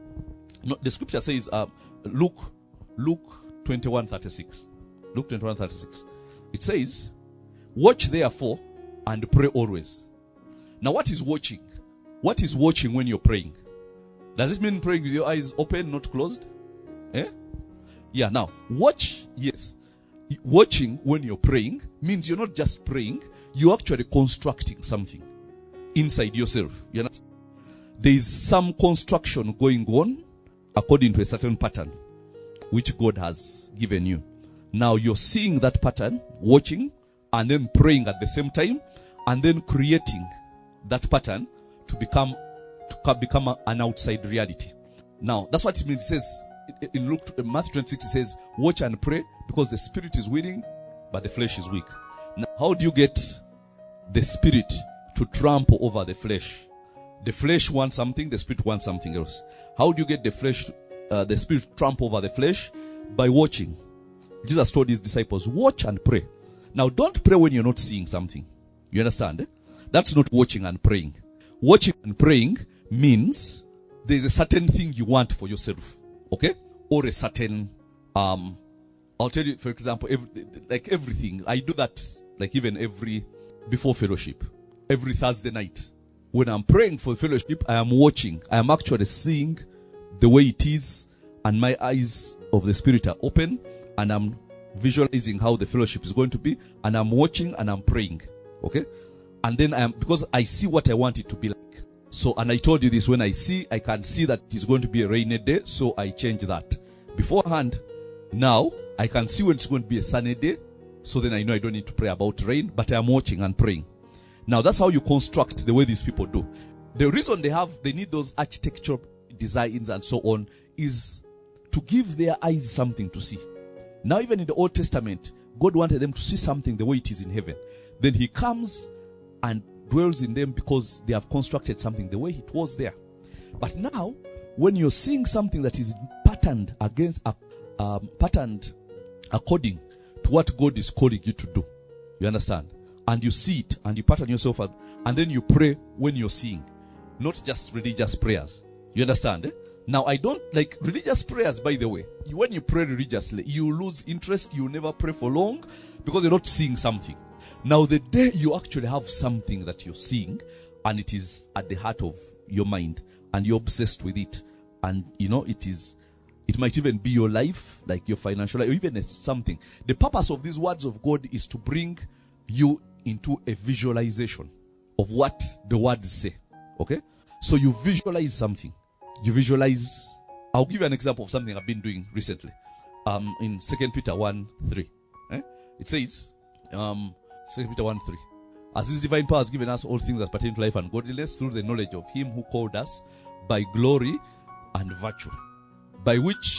Speaker 2: No, the scripture says, uh, Luke, Luke twenty-one thirty-six. Luke twenty-one thirty-six. It says, watch therefore and pray always. Now what is watching? What is watching when you're praying? Does this mean praying with your eyes open, not closed? Eh? Yeah, now, watch, yes. Watching when you're praying means you're not just praying, you're actually constructing something inside yourself. You know? There is some construction going on according to a certain pattern which God has given you. Now you're seeing that pattern, watching, and then praying at the same time, and then creating that pattern to become to become a, an outside reality. Now, that's what it means. It says, in Luke, in Matthew twenty-six, it says, watch and pray because the spirit is willing, but the flesh is weak. Now, how do you get the spirit to trample over the flesh? The flesh wants something, the spirit wants something else. How do you get the flesh, uh, the spirit to trample over the flesh? By watching. Jesus told his disciples, watch and pray. Now, don't pray when you're not seeing something. You understand? Eh? That's not watching and praying. Watching and praying means there's a certain thing you want for yourself. Okay? Or a certain, um, I'll tell you, for example, every, like everything. I do that, like even every, before fellowship. Every Thursday night. When I'm praying for fellowship, I am watching. I am actually seeing the way it is, and my eyes of the Spirit are open, and I'm visualizing how the fellowship is going to be, and I'm watching and I'm praying. Okay? And then I am, because I see what I want it to be like. So, and I told you this, when I see, I can see that it's going to be a rainy day, so I change that. Beforehand, now, I can see when it's going to be a sunny day, so then I know I don't need to pray about rain, but I am watching and praying. Now, that's how you construct the way these people do. The reason they have, they need those architectural designs and so on, is to give their eyes something to see. Now, even in the Old Testament, God wanted them to see something the way it is in heaven. Then he comes and dwells in them because they have constructed something the way it was there. But now, when you're seeing something that is patterned against, uh, um, patterned according to what God is calling you to do, you understand? And you see it, and you pattern yourself up, and then you pray when you're seeing, not just religious prayers. You understand? Eh? Now, I don't like religious prayers, by the way. You, when you pray religiously, you lose interest, you never pray for long, because you're not seeing something. Now, the day you actually have something that you're seeing, and it is at the heart of your mind, and you're obsessed with it, and you know, it is, it might even be your life, like your financial life, or even something. The purpose of these words of God is to bring you into a visualization of what the words say. Okay? So you visualize something. You visualize. I'll give you an example of something I've been doing recently. Um, in Second Peter one three. Eh? It says, um, Second Peter one three. As his divine power has given us all things that pertain to life and godliness through the knowledge of him who called us by glory and virtue, by which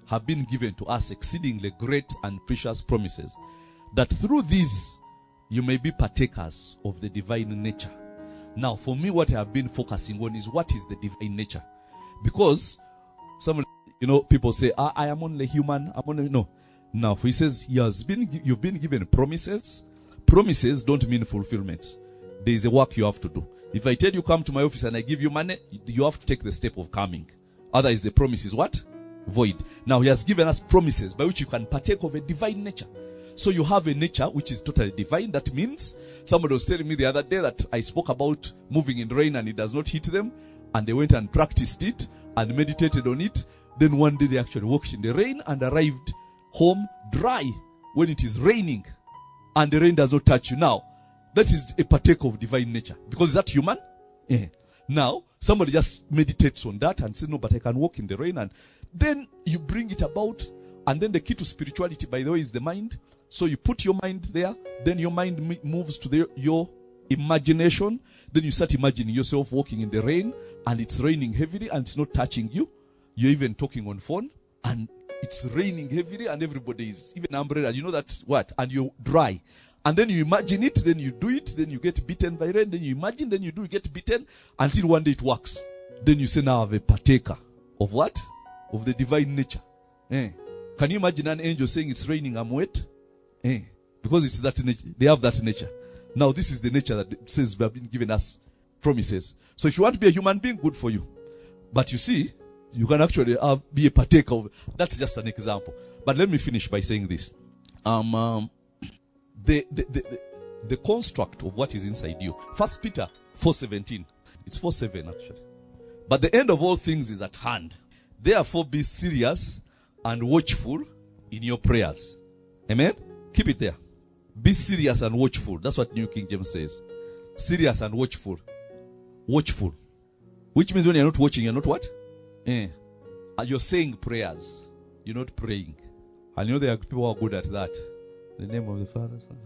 Speaker 2: have been given to us exceedingly great and precious promises, that through these you may be partakers of the divine nature. Now, for me, what I have been focusing on is what is the divine nature. Because some, you know, people say, ah, I am only human. I'm only, no. Now, he says, he has been, you've been given promises. Promises don't mean fulfillment. There is a work you have to do. If I tell you come to my office and I give you money, you have to take the step of coming. Otherwise, the promise is what? Void. Now, he has given us promises by which you can partake of a divine nature. So you have a nature which is totally divine. That means, somebody was telling me the other day that I spoke about moving in rain and it does not hit them. And they went and practiced it and meditated on it. Then one day they actually walked in the rain and arrived home dry when it is raining. And the rain does not touch you. Now, that is a partake of divine nature. Because is that human? Yeah. Now, somebody just meditates on that and says, no, but I can walk in the rain. And then you bring it about. And then the key to spirituality, by the way, is the mind. So you put your mind there. Then your mind moves to the, your imagination. Then you start imagining yourself walking in the rain. And it's raining heavily and it's not touching you. You're even talking on phone. And it's raining heavily and everybody is, even umbrella. You know that what? And you're dry. And then you imagine it, then you do it, then you get bitten by rain, then you imagine, then you do, you get bitten, until one day it works. Then you say, now I have a partaker of what? Of the divine nature. Eh. Can you imagine an angel saying it's raining, I'm wet? Eh. Because it's that nature. They have that nature. Now this is the nature that says we have been given us promises. So if you want to be a human being, good for you. But you see, you can actually have, be a partaker of, that's just an example. But let me finish by saying this. Um, um The, the, the, the, the construct of what is inside you. First Peter four seventeen. It's four seven actually. But the end of all things is at hand. Therefore be serious and watchful in your prayers. Amen? Keep it there. Be serious and watchful. That's what New King James says. Serious and watchful. Watchful. Which means when you're not watching, you're not what? Eh. And you're saying prayers. You're not praying. I know there are people who are good at that. In the name of the Father, Son,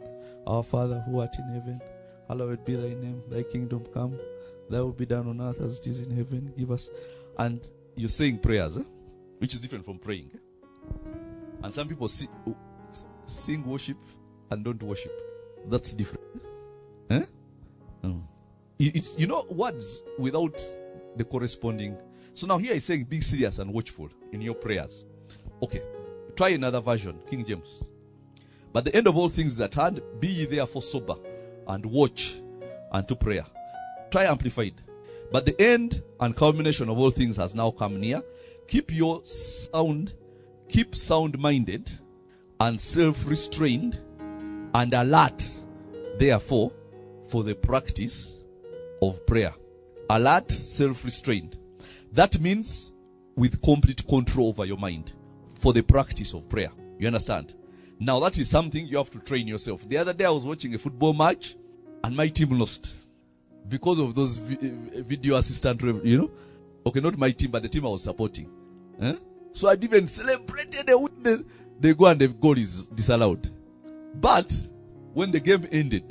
Speaker 2: our Father who art in heaven, hallowed be thy name, thy kingdom come, thy will be done on earth as it is in heaven. Give us. And you're saying prayers, eh? Which is different from praying. Eh? And some people sing, sing worship and don't worship. That's different. Eh? Mm. It's, you know, words without the corresponding. So now here he's saying be serious and watchful in your prayers. Okay. Try another version, King James. But the end of all things is at hand. Be ye therefore sober and watch unto prayer. Try amplified. But the end and culmination of all things has now come near. Keep your sound, keep sound-minded and self-restrained and alert, therefore, for the practice of prayer. Alert, self-restrained. That means with complete control over your mind for the practice of prayer. You understand? Now that is something you have to train yourself. The other day I was watching a football match and my team lost because of those vi- video assistant, you know. Okay, not my team, but the team I was supporting. Eh? So I even celebrated the win. They go and the goal is disallowed. But when the game ended,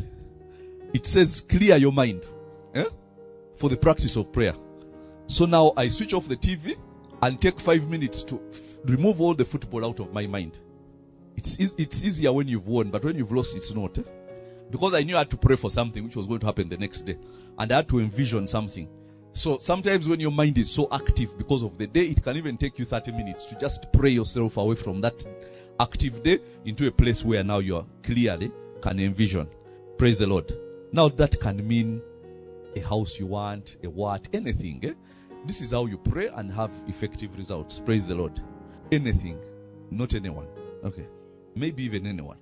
Speaker 2: it says clear your mind eh? for the practice of prayer. So now I switch off the T V and take five minutes to f- remove all the football out of my mind. It's it's easier when you've won, but when you've lost, it's not. Eh? Because I knew I had to pray for something which was going to happen the next day. And I had to envision something. So sometimes when your mind is so active because of the day, it can even take you thirty minutes to just pray yourself away from that active day into a place where now you are clearly can envision. Praise the Lord. Now that can mean a house you want, a what, anything. Eh? This is how you pray and have effective results. Praise the Lord. Anything, not anyone. Okay. Maybe even anyone.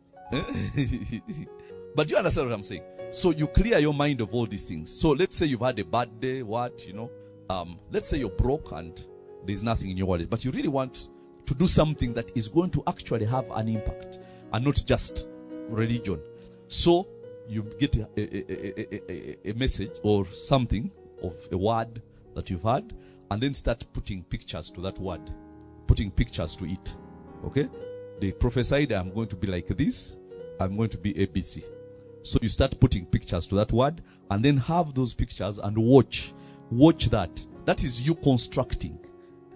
Speaker 2: But you understand what I'm saying? So you clear your mind of all these things. So let's say you've had a bad day, what, you know. Um, let's say you're broke and there's nothing in your wallet. But you really want to do something that is going to actually have an impact. And not just religion. So you get a, a, a, a, a message or something of a word that you've had. And then start putting pictures to that word. Putting pictures to it. Okay? They prophesied, I'm going to be like this. I'm going to be A B C. So you start putting pictures to that word and then have those pictures and watch. Watch that. That is you constructing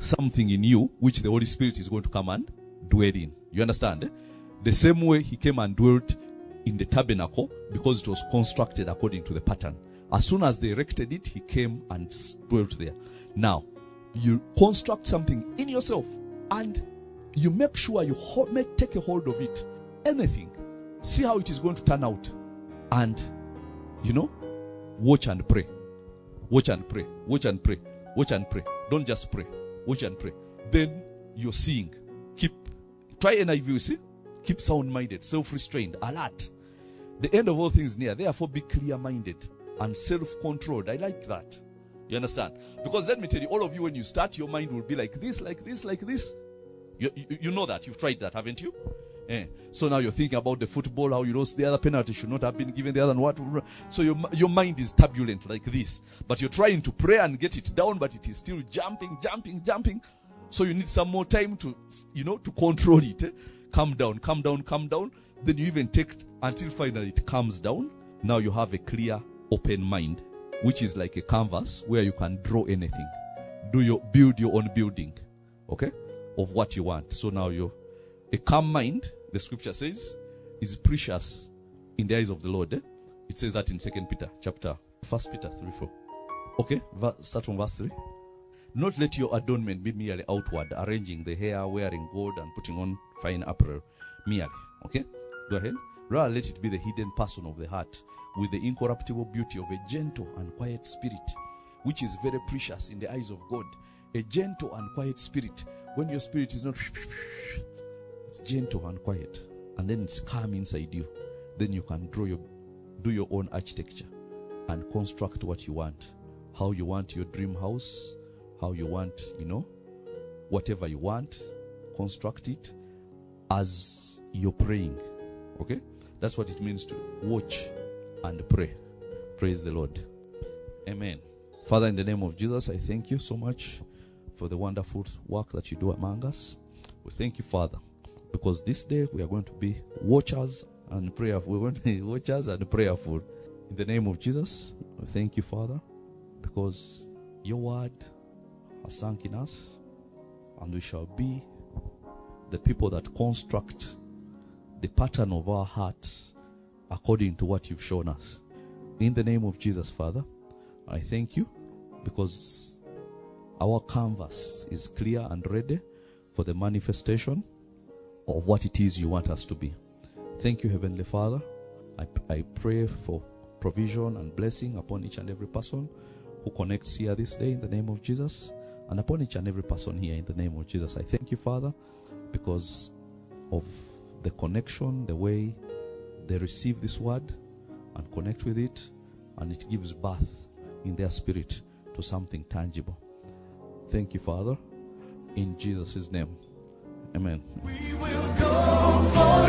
Speaker 2: something in you which the Holy Spirit is going to come and dwell in. You understand? Eh? The same way he came and dwelt in the tabernacle because it was constructed according to the pattern. As soon as they erected it, he came and dwelt there. Now, you construct something in yourself and you make sure you hold, make, take a hold of it. Anything. See how it is going to turn out. And, you know, watch and pray. Watch and pray. Watch and pray. Watch and pray. Don't just pray. Watch and pray. Then you're seeing. Keep, try N I V, you see? Keep sound-minded, self-restrained, alert. The end of all things near. Therefore, be clear-minded and self-controlled. I like that. You understand? Because let me tell you, all of you, when you start, your mind will be like this, like this, like this. You, you, you know that. You've tried that, haven't you? Eh. So now you're thinking about the football, how you lost the other penalty should not have been given, the other one. What? So your, your mind is turbulent like this. But you're trying to pray and get it down, but it is still jumping, jumping, jumping. So you need some more time to, you know, to control it. Eh? Calm down, calm down, calm down. Then you even take it until finally it calms down. Now you have a clear, open mind, which is like a canvas where you can draw anything. Do your build your own building, okay, of what you want. So now you, a calm mind, the scripture says, is precious in the eyes of the Lord. Eh? It says that in Second Peter chapter, First Peter three four. Okay, start from verse three. Not let your adornment be merely outward, arranging the hair, wearing gold, and putting on fine apparel merely. Okay? Go ahead. Rather, let it be the hidden person of the heart, with the incorruptible beauty of a gentle and quiet spirit, which is very precious in the eyes of God. A gentle and quiet spirit. When your spirit is not, it's gentle and quiet, and then it's calm inside you. Then you can draw your, do your own architecture, and construct what you want. How you want your dream house. How you want, you know, whatever you want, construct it as you're praying. Okay? That's what it means to watch and pray. Praise the Lord. Amen. Father, in the name of Jesus, I thank you so much for the wonderful work that you do among us. We thank you, Father, because this day we are going to be watchers and prayerful. We're going to be watchers and prayerful. In the name of Jesus, we thank you, Father, because your word has sunk in us, and we shall be the people that construct the pattern of our hearts according to what you've shown us. In the name of Jesus, Father, I thank you because our canvas is clear and ready for the manifestation of what it is you want us to be. Thank you, Heavenly Father. I, I pray for provision and blessing upon each and every person who connects here this day in the name of Jesus. And upon each and every person here in the name of Jesus. I thank you, Father, because of the connection, the way they receive this word and connect with it, and it gives birth in their spirit to something tangible. Thank you, Father, in Jesus' name. Amen.
Speaker 1: We will go for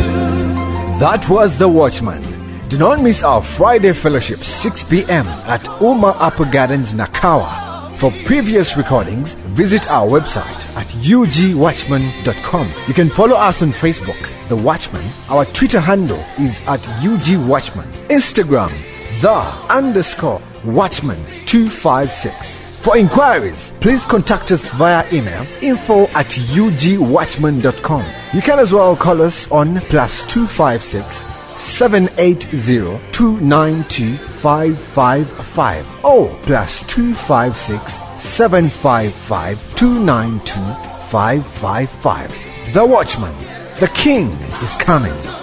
Speaker 1: you. That was The Watchman. Do not miss our Friday fellowship, six p.m. at Uma Upper Gardens, Nakawa. For previous recordings, visit our website at u g watchman dot com. You can follow us on Facebook, The Watchman. Our Twitter handle is at ugwatchman. Instagram, the underscore watchman two five six. For inquiries, please contact us via email info at u g watchman dot com. You can as well call us on plus two five six seven eight zero two nine two five five five or plus two five six seven five five two nine two five five five. The Watchman, the King is coming.